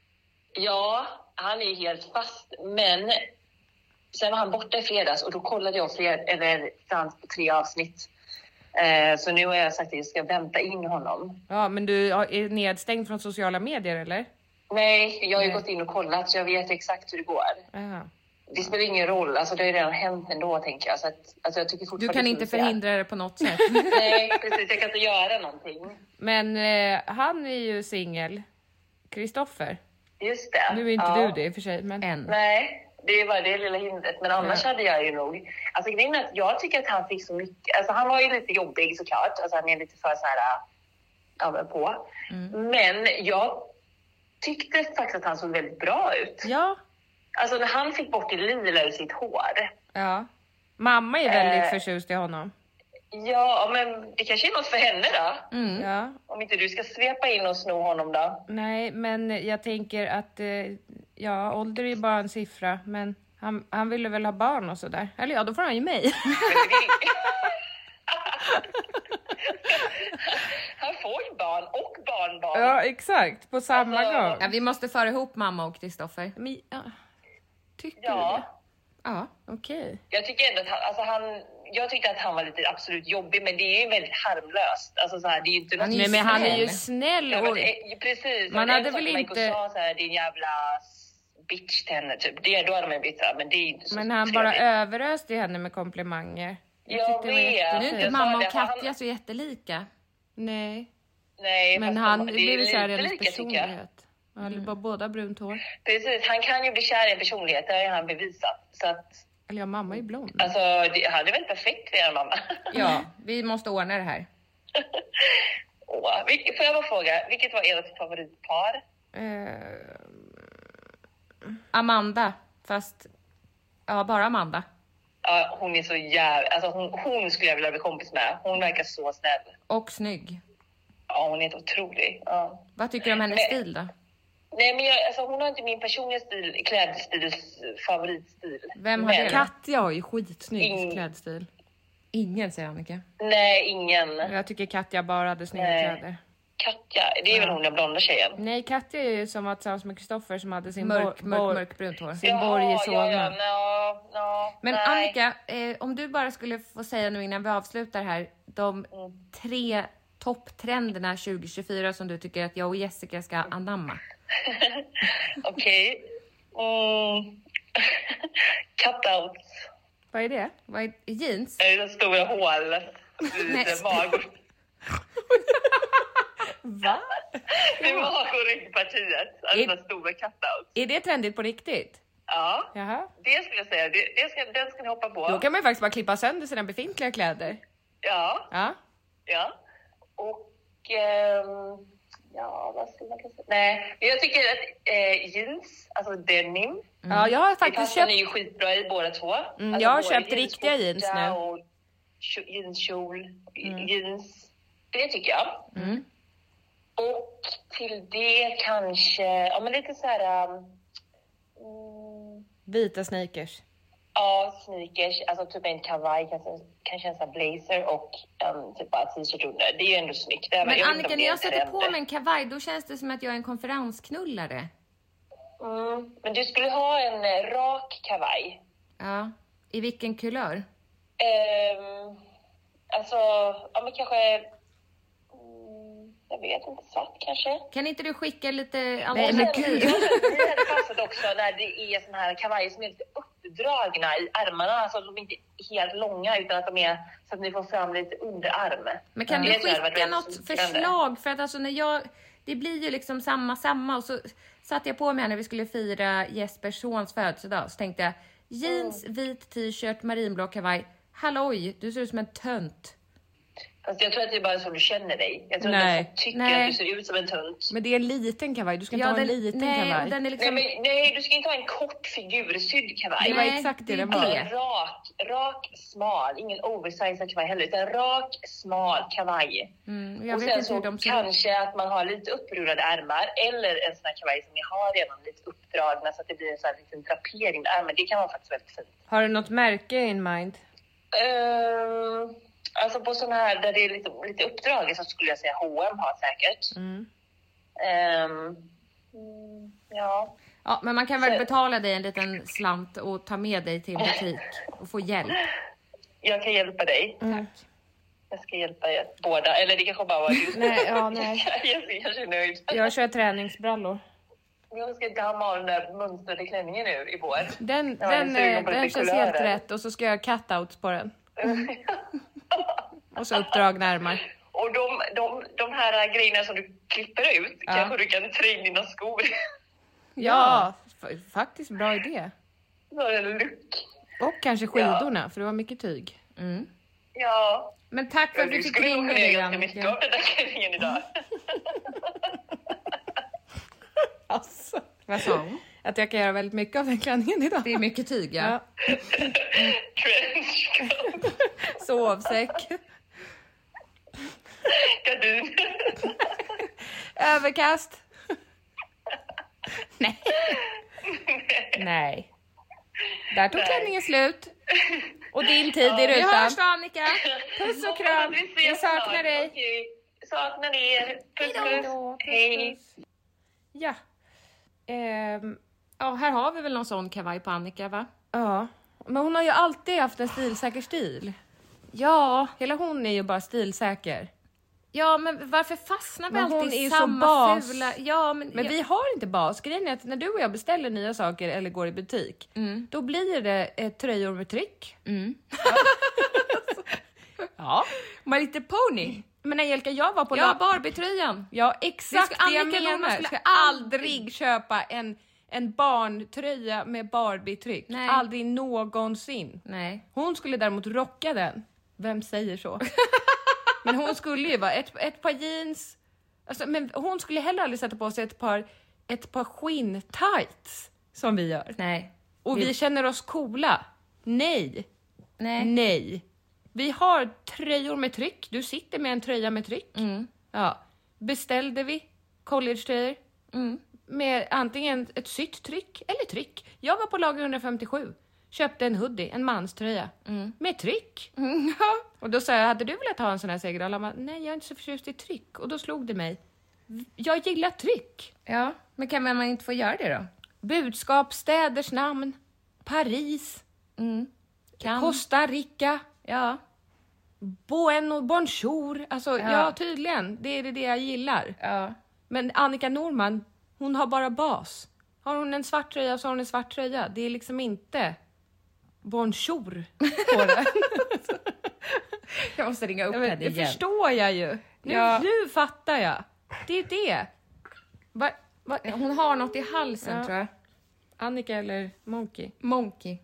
Ja, han är helt fast, men sen var han borta i fredags och då kollade jag fred, eller dans på tre avsnitt. Eh, så nu har jag sagt att jag ska vänta in honom. Ja, men du är nedstängd från sociala medier, eller? Nej, jag har ju Nej. gått in och kollat så jag vet exakt hur det går. Aha. Det spelar ingen roll, alltså det har ju redan hänt ändå, tänker jag. Så att, alltså jag tycker fortfarande du kan inte förhindra det på något sätt. Nej, precis, jag kan inte göra någonting. Men eh, han är ju singel. Kristoffer. Just det. Nu är inte ja. du det i och för sig, men... Än. Nej, det var det lilla hindret. Men annars ja. hade jag ju nog... Alltså grejen är att jag tycker att han fick så mycket... Alltså han var ju lite jobbig såklart. Alltså han är lite för så här... Ja, men på. Mm. Men jag tyckte faktiskt att han såg väldigt bra ut. Ja. Alltså när han fick bort det lila ur sitt hår. Ja. Mamma är väldigt eh, förtjust i honom. Ja, men det kanske är något för henne då. Mm. Ja. Om inte du ska svepa in och sno honom då. Nej, men jag tänker att... Eh, ja, ålder är ju bara en siffra. Men han, han ville väl ha barn och sådär. Eller ja, då får han ju mig. Han får ju barn och barnbarn. Ja, exakt. På samma alltså, gång. Ja, vi måste föra ihop mamma och Kristoffer. Men, ja. Tycker ja. du det? Ja, okej. Okay. Jag tycker ändå att han, alltså han... Jag tyckte att han var lite absolut jobbig, men det är ju väldigt harmlöst. Alltså så här, det är ju inte något... Nej, men han är ju snäll. Och... Ja, men, precis. Man hade väl inte... sa så här, din jävla bitch till henne, typ. Det, då hade man blivit så här, men det är inte så Men han trevligt. bara överöste henne med komplimanger. Jag, jag vet. Nu är inte mamma och Katja han... så jättelika. Nej. Nej, men han det blir kär i hennes lika, personlighet. Han mm. bara båda brunt hår. Precis, han kan ju bli kär i en personlighet. Det har han bevisat. Så att... Eller ja, mamma är blond. Alltså, det hade väl perfekt för er mamma. Ja, vi måste ordna det här. Åh, får jag bara fråga, vilket var ert favoritpar? Uh... Amanda, fast ja, bara Amanda. Ja, hon är så jävla... Alltså hon, hon skulle jag vilja bli kompis med. Hon verkar så snäll. Och snygg. Ja, Ja, hon är helt otrolig. Ja. Vad tycker du om hennes Men- stil då? Nej, men jag, alltså, hon har inte min personliga stil, klädstils favoritstil. Vem har Men- det? Katja har ju skitsnygg Mm. klädstil. Ingen, säger Annika. Nej, ingen. Jag tycker Katja bara hade snygga Nej. kläder. Katja, det är väl hon den blonda tjejen? Nej, Katja är ju som var tillsammans med Kristoffer som hade sin Mörk, bor- mörk, bor- mörkbrunt hår. sin borg i ja, Solna. ja, no, no, Men nej. Annika, eh, om du bara skulle få säga nu innan vi avslutar här, de tre topptrenderna tjugo tjugofyra som du tycker att jag och Jessica ska anamma. Okej. Mm. Cutouts. Vad är det? Vad är jeans? Är det stora hål Nej. vid mag? Va? Vid mag och ryggpartiet. Alltså Är- stora cutouts. Är det trendigt på riktigt? Ja, Jaha. det skulle jag säga. Det, det ska, den ska ni hoppa på. Då kan man ju faktiskt bara klippa sönder sina befintliga kläder. Ja, Ja. ja. Och... ehm, ja, vad skulle man kunna säga? Nej, men jag tycker att eh, jeans, alltså denim. Ja, jag har Det faktiskt passar köpt... ni ju skitbra i båda två. Mm, Alltså jag har både köpt riktiga jeansskjorta jeans nu. Och kjo- jeanskjol, jeans. Det tycker jag. Mm. Och till det kanske, ja men lite så här, um, mm, Vita sneakers. ja sneakers, alltså typ en kavaj, kanske, kanske en sån här blazer och en typ bara t-shirt under. Det är ju ändå snyggt. Det är- Men vet inte Annika, om det när är jag en sätter på trend. mig en kavaj, då känns det som att jag är en konferensknullare. Mm, men du skulle ha en eh, rak kavaj. Ja. I vilken kulör? Ehm, alltså, ja men kanske, mm, jag vet inte, svart kanske. Kan inte du skicka lite Nej, alternativ? men gud. Det hade passat också när det är såna här kavajer som är lite uppdragna i armarna. Alltså de är inte helt långa utan att de är så att ni får fram lite underarm. Men kan Det du tror jag hade varit skicka väldigt något smickrande. förslag? För att alltså när jag, det blir ju liksom samma, samma. Och så satte jag på mig när vi skulle fira Jespers sons födelsedag. Så tänkte jag, jeans, vit t-shirt, marinblå kavaj. Halloj, du ser ut som en tönt. Fast jag tror att det är bara så du känner dig. Jag tror Nej. inte att folk tycker Nej. att du ser ut som en tunt. Men det är en liten kavaj. Du ska inte ha en liten nej, kavaj. och den är liksom... Nej, men, nej, du ska inte ha en kort figursydd kavaj. Det var Nej, exakt det det är det var. det. Alltså, rak, rak, smal. Ingen oversized kavaj heller, utan rak, smal kavaj. Mm, jag Och vet sen inte hur så de ser ut. kanske att man har lite upprullade ärmar eller en sån här kavaj som ni har redan lite uppdragna så att det blir en sån här liten drapering där. Men det kan vara faktiskt väldigt fint. Har du något märke in mind? Uh, alltså på sån här där det är lite, lite uppdraget så skulle jag säga H och M har säkert. Mm. Ehm, mm, ja. Ja, men man kan väl Så- betala dig en liten slant och ta med dig till en butik och få hjälp. Jag kan hjälpa dig. Mm. Jag ska hjälpa er båda. Eller det kanske bara var du. Nej, ja, nej. Jag kanske är nöjd. Jag kör träningsbrallor. Jag ska damma av den där mönstrade klänningen nu i vår. Den, Jag är den, sugen eh, på den lite känns kulörer. helt rätt. Och så ska jag ha cutouts på den. Och så uppdragna ärmar. Och de, de, de här grejerna som du klipper ut Ja. kanske du kan trä in dina skor. Ja, f- faktiskt bra idé. Så är det en look. Och kanske skidorna, för det var mycket tyg. Mm. Ja. Men tack för Ja, att du du fick skulle nog ringa kunna dig, göra ganska mycket av Annika. den där klänningen idag. Alltså. Vad sa hon? Att jag kan göra väldigt mycket av den klänningen idag. Det är mycket tyg, ja. Ja. Trenchcoat. Sovsäck. Gardin. Överkast. Nej. Nej. Där tog Nej. klänningen slut. Och din tid i Vi rutan. hörs då, Annika. Puss och Hoppas kram. att vi ses Jag saknar snart. dig. Okej. Saknar er. Puss, puss. Hej. Ja. Ehm, ja, här har vi väl någon sån kavaj på Annika, va? Ja. Men hon har ju alltid haft en stilsäker stil. Ja. Hela hon är ju bara stilsäker. Ja, men varför fastnar vi Men hon alltid är i ju så samma bas. fula... Ja, men... Men ja. vi har inte bas. Grejen är att när du och jag beställer nya saker eller går i butik, Mm. då blir det ett tröjor med tryck. Mm. Ja. My Little Pony. Men Angelica, jag var på... Ja, la- Barbie-tröjan. ja, exakt Det ska- det jag Annika Norman menar. skulle Ska aldrig- aldrig köpa en, en barntröja med Barbie-tryck. Nej. Aldrig någonsin. Nej. Hon skulle däremot rocka den. Vem säger så? Men hon skulle ju vara ett, ett par jeans. Alltså, men hon skulle heller aldrig sätta på sig ett par, ett par skinn-tights som vi gör. Nej. Och vi känner oss coola. Nej. Nej. Nej. Vi har tröjor med tryck. Du sitter med en tröja med tryck. Mm. Ja. beställde vi collegetröjor. Mm. Med antingen ett sytt tryck eller tryck. Jag var på lager hundrafemtiosju. Köpte en hoodie, en manströja. Mm. Med tryck. Mm. Och då sa jag, hade du velat ha en sån här seger? Alla bara, nej jag är inte så förtjust i tryck. Och då slog det mig. Jag gillar tryck. Ja, men kan man inte få göra det då? Budskap, städers namn. Paris. Mm. Kan. Costa Rica. Ja. Bueno, bonjour. Alltså, ja. Ja. tydligen. Det är det, det jag gillar. Ja. Men Annika Norman, hon har bara bas. Har hon en svart tröja så har hon en svart tröja. Det är liksom inte bonjour på det. Jag måste ringa upp Ja, men, henne det igen. förstår jag ju. Nu, Ja. nu fattar jag. Det är det. Va, va? Hon har något i halsen Ja. tror jag. Annika eller Monkey? Monkey.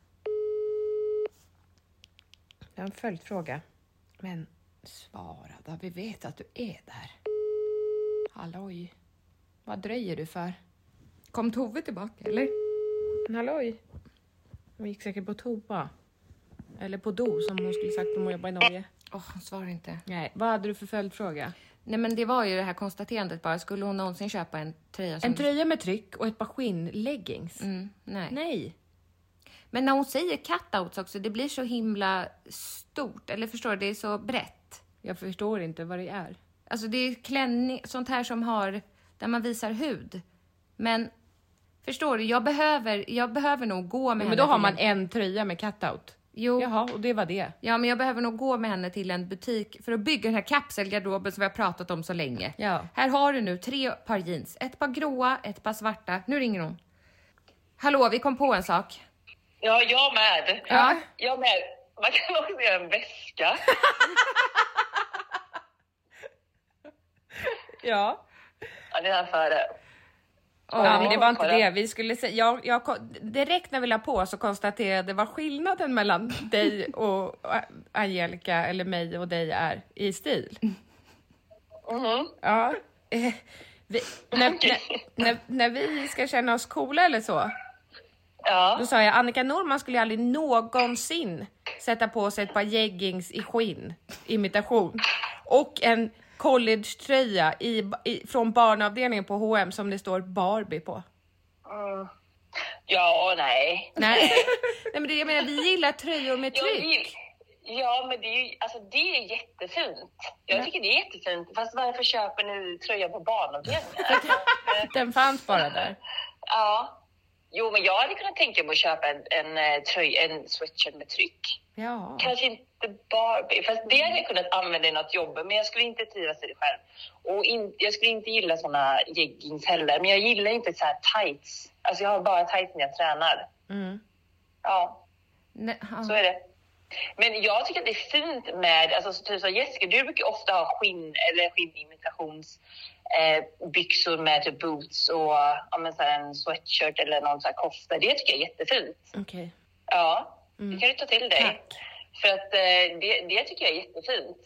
Jag har en följdfråga. Men svara då, vi vet att du är där. Halloj. Vad dröjer du för? Kom Tove tillbaka, eller? Halloj. Hon gick säkert på toa. Eller på do, som hon skulle sagt om hon jobbar i Norge. Åh, hon svarar inte. Nej, vad hade du för följdfråga? Nej, men det var ju det här konstaterandet bara. Skulle hon någonsin köpa en tröja som... En tröja med tryck och ett par skinnleggings. Mm, nej. Nej. Men när hon säger cutouts också, det blir så himla stort. Eller förstår du, det är så brett. Jag förstår inte vad det är. Alltså det är klänning, sånt här som har, där man visar hud. Men förstår du, jag behöver, jag behöver nog gå med Men henne då har till man en... en tröja med cutout. Jo. Jaha, och det var det. Ja, men jag behöver nog gå med henne till en butik för att bygga den här kapselgarderoben som vi har pratat om så länge. Ja. Här har du nu tre par jeans. Ett par gråa, ett par svarta. Nu ringer hon. Hallå, vi kom på en sak. Ja, jag med. Ja. Jag med. Man kan också göra en väska. Ja. Ja, det är för det. Ja, men det var inte Kolla. det. Vi skulle säga, jag, jag, direkt när vi la på så konstaterade vad skillnaden mellan dig och Angelica eller mig och dig är i stil. Mhm. Ja. Eh, vi, när, när, när, när vi ska känna oss coola eller så, Ja. då sa jag Annika Norman skulle aldrig någonsin sätta på sig ett par jeggings i skinn, imitation, och en collegetröja i, i, från barnavdelningen på H och M som det står Barbie på. Mm. Ja, nej. Nej, Nej men det, jag menar, vi gillar tröjor med Jag tryck. vill- Ja, men det är ju, alltså det är jättefint. Jag tycker det är jättefint. Fast varför köper ni tröja på barnavdelningen? Den fanns bara där. Ja. Jo, men jag hade kunnat tänka mig att köpa en, en, eh, tröja, en sweatshirt med tryck. Ja. Kanske inte Barbie. Fast det hade jag kunnat använda i något jobb. Men jag skulle inte trivas i det själv. Och in, jag skulle inte gilla såna jeggings heller. Men jag gillar inte så här tights. Alltså jag har bara tights när jag tränar. Mm. Ja, Nej, ja. så är det. Men jag tycker att det är fint med, alltså så typ som Jessica, du brukar ofta ha skinn eller skinnimitations eh, byxor med typ boots och ja, men så här en sweatshirt eller någon så här kofta. Det tycker jag är jättefint. Okej. Okay. Ja, Mm. det kan du ta till dig. Tack. För att eh, det, det tycker jag är jättefint.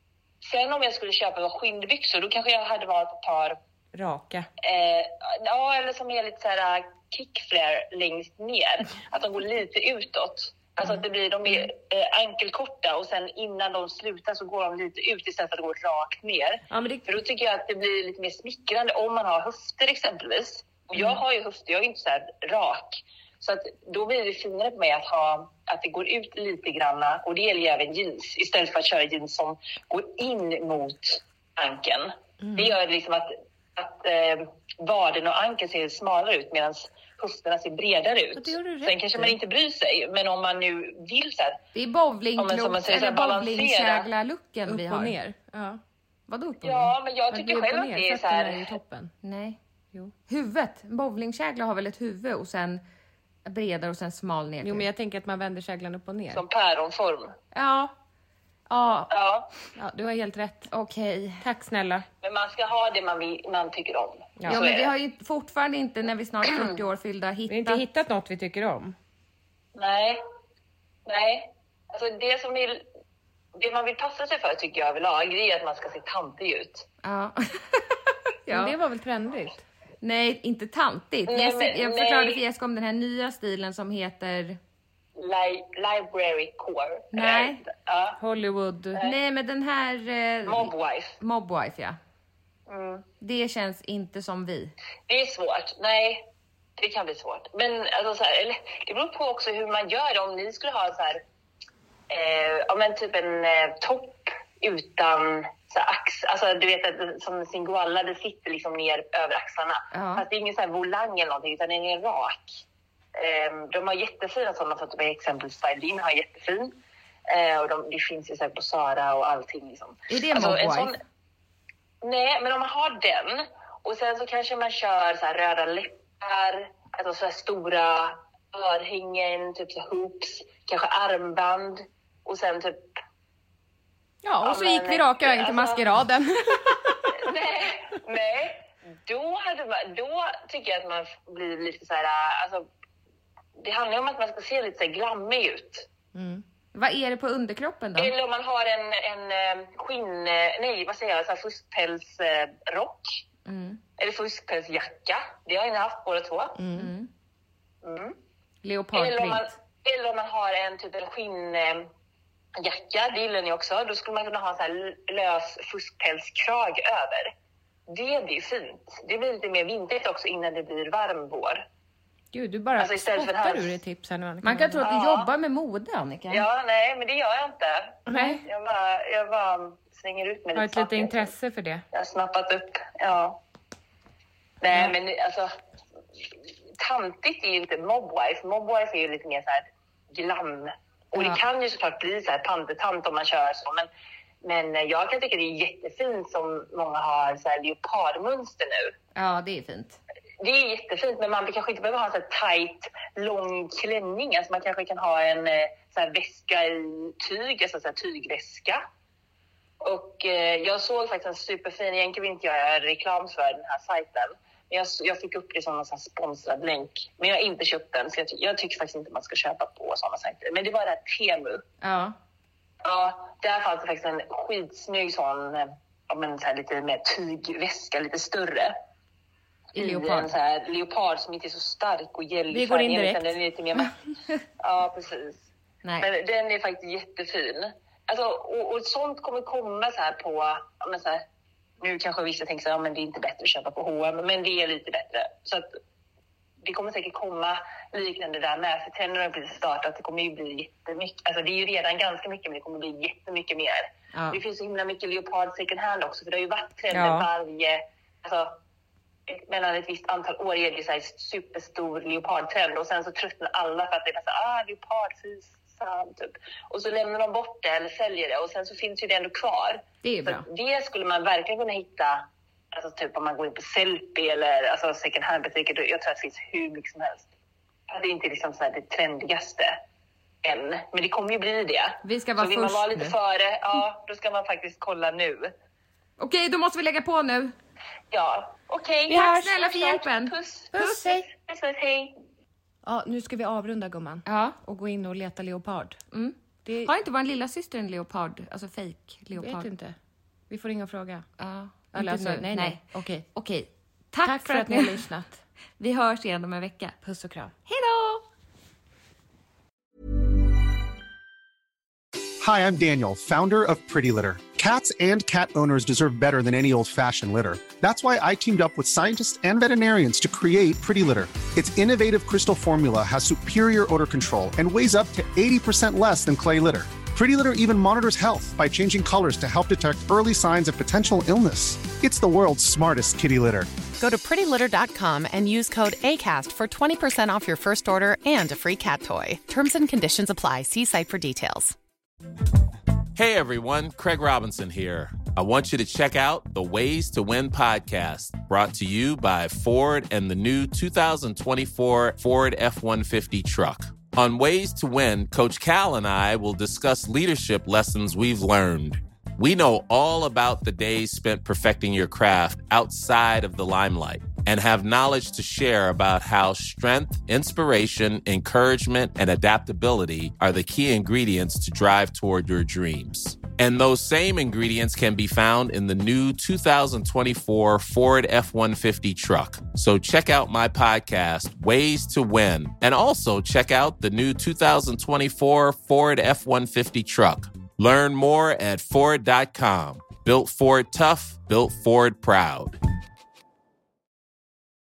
Sen om jag skulle köpa några skinnbyxor, då kanske jag hade valt ett par Raka. eh, ja, eller som är lite så här kickflare längst ner. Att de går lite utåt. Alltså att det blir, de är eh, ankelkorta och sen innan de slutar så går de lite ut istället för att gå rakt ner. Ja, men det... För då tycker jag att det blir lite mer smickrande om man har höfter exempelvis. Och jag har ju höfter, jag är inte så här rak. Så att då blir det finare på mig att ha att det går ut lite granna, och det gäller ju även jeans, istället för att köra jeans som går in mot ankeln. Mm. Det gör liksom att, att eh, vaden och ankeln ser smalare ut medan höfterna ser bredare ut. Sen kanske man inte bryr sig, men om man nu vill så här, det är bowlingklot eller bowlingkägla-looken vi har. Upp och ner. Ja. Vadå upp och ja, ner? men jag tycker själv att det är så här... i toppen. Nej. Jo. Huvudet. En bowlingkägla har väl ett huvud och sen bredare och sen smal ner. Jo, men jag tänker att man vänder käglan upp och ner. Som päronform. Ja. Ja. Ja. Ja, du har helt rätt. Okej. Okay. Tack snälla. Men man ska ha det man, vill, man tycker om. Ja, ja men vi har ju fortfarande inte, när vi snart är fyrtio år fyllda, hittat... Vi har inte hittat något vi tycker om. Nej. Nej. Alltså det som vill... Det man vill passa sig för tycker jag överlag är att man ska se tantig ut. Ja. Ja. Men det var väl trendigt? Nej, inte tantigt. Nej, jag men, jag förklarade för Jessica om den här nya stilen som heter... Li- library core. Nej. Ja. Hollywood. Nej. Nej, men den här... Eh... Mobwife. Mobwife, ja. Mm. Det känns inte som vi. Det är svårt. Nej, det kan bli svårt. Men alltså, så här, eller, det beror på också hur man gör det. Om ni skulle ha så här, eh, ja, men typ en eh, topp utan så här, ax, alltså du vet att som Singoalla, det sitter liksom ner över axlarna. Ja. Fast det är ingen så här volang eller någonting, utan den är rak. Eh, de har jättefina sådana, för till exempel Stylin har jättefin. Eh, och de, det finns ju så här på Zara och allting liksom. Är det alltså, en Mobwife? sån, nej, men om man har den och sen så kanske man kör så här röda läppar, alltså så här stora örhängen, typ så hoops, kanske armband och sen typ. Ja, och ja, så men, gick vi raka vägen till alltså, maskeraden. nej, nej. Då, hade man, då tycker jag att man blir lite så här, alltså, det handlar om att man ska se lite så här glammig ut. Mm. Vad är det på underkroppen då? Eller om man har en, en skinn, nej vad säger jag, så här fuskpälsrock. Mm. Eller fuskpälsjacka. Det har jag haft båda två. Mm. Mm. Leopardprint. Eller om man, eller om man har en typ av skinnjacka, det gillar ni också. Då skulle man kunna ha så här lös fuskpälskrag över. Det blir fint. Det blir lite mer vinterligt också innan det blir varm vår. Gud, du bara alltså spottar hans... ur ett tips här nu, Annika. Man kan tro att du ja. jobbar med mode, Annika. Ja, nej, men det gör jag inte. Nej. Jag bara, jag bara slänger ut med Har lite ett lite saker. intresse för det. Jag har snappat upp, ja. Nej, ja. Men alltså, tantigt är ju inte Mobwife. Mobwife är ju lite mer så här glam. Och Ja. det kan ju såklart bli så här tantetant om man kör så. Men, men jag kan tycka det är jättefint som många har så här leopardmönster nu. Ja, det är fint. Det är jättefint, men man kanske inte behöver ha en så här tight, lång klänning. Alltså man kanske kan ha en så här väska i tyg, alltså så här tygväska. Och eh, jag såg faktiskt en superfin, egentligen vill inte jag reklam för den här sajten. Men jag, jag fick upp det som en sån sponsrad länk. Men jag har inte köpt den, så jag, jag tycker faktiskt inte man ska köpa på sådana sajter. Men det var det här Temu. Ja. Ja, där fanns det faktiskt en skitsnygg sån, ja, men så här lite mer tygväska, lite större. I I leopard. en så här leopard som inte är så stark och gällig. Vi går in direkt. Den är lite mer ja, precis. Nej. Men den är faktiskt jättefin. Alltså, och, och sånt kommer komma så här på, ja, men så här, nu kanske vissa tänker så här, ja, men det är inte bättre att köpa på H och M, men det är lite bättre. Så att det kommer säkert komma liknande där med, för trenden har precis startat, det kommer ju bli jättemycket, alltså det är ju redan ganska mycket, men det kommer bli jättemycket mer. Ja. Det finns så himla mycket leopard second hand också, för det har ju varit trender Ja. varje, alltså ett, mellan ett visst antal år är det så här superstor leopardtrend, och sen så tröttnar alla för att det är så här, ah, leopard, fy fan, typ. Och så lämnar de bort det eller säljer det, och sen så finns ju det ändå kvar. Det är bra. Så det skulle man verkligen kunna hitta, alltså typ om man går in på Sellpy eller alltså second hand-butiker, då jag tror att det finns hur mycket som helst. Det är inte liksom så här det trendigaste än, men det kommer ju bli det. Vi ska vara så vill man först vara lite nu. före, ja, då ska man faktiskt kolla nu. Okej, då måste vi lägga på nu. Ja, okej. Vi hörs. Snälla för hjälpen. Puss. Puss, hej. Puss, puss, hej. Ja, nu ska vi avrunda, gumman. Ja. Och gå in och leta leopard. Mm. Det Har inte vår lilla syster en leopard? Alltså fake leopard? vet inte. Vi får ringa och fråga. Ja. Eller Inte alltså, nu. nej, nej. Okej. Okej. Tack, Tack för att ni har lyssnat. Vi hörs igen om en vecka. Puss och kram. Hej då! Hi, I'm Daniel, founder of Pretty Litter. Cats and cat owners deserve better than any old-fashioned litter. That's why I teamed up with scientists and veterinarians to create Pretty Litter. Its innovative crystal formula has superior odor control and weighs up to eighty percent less than clay litter. Pretty Litter even monitors health by changing colors to help detect early signs of potential illness. It's the world's smartest kitty litter. Go to pretty litter dot com and use code ACAST for twenty percent off your first order and a free cat toy. Terms and conditions apply. See site for details. Hey everyone, Craig Robinson here. I want you to check out the Ways to Win podcast, brought to you by Ford and the new two thousand twenty-four Ford F one fifty truck. On Ways to Win, Coach Cal and I will discuss leadership lessons we've learned. We know all about the days spent perfecting your craft outside of the limelight and have knowledge to share about how strength, inspiration, encouragement, and adaptability are the key ingredients to drive toward your dreams. And those same ingredients can be found in the new two thousand twenty-four Ford F one fifty truck. So check out my podcast, Ways to Win, and also check out the new two thousand twenty-four Ford F one fifty truck. Learn more at Ford dot com. Built Ford tough, built Ford proud.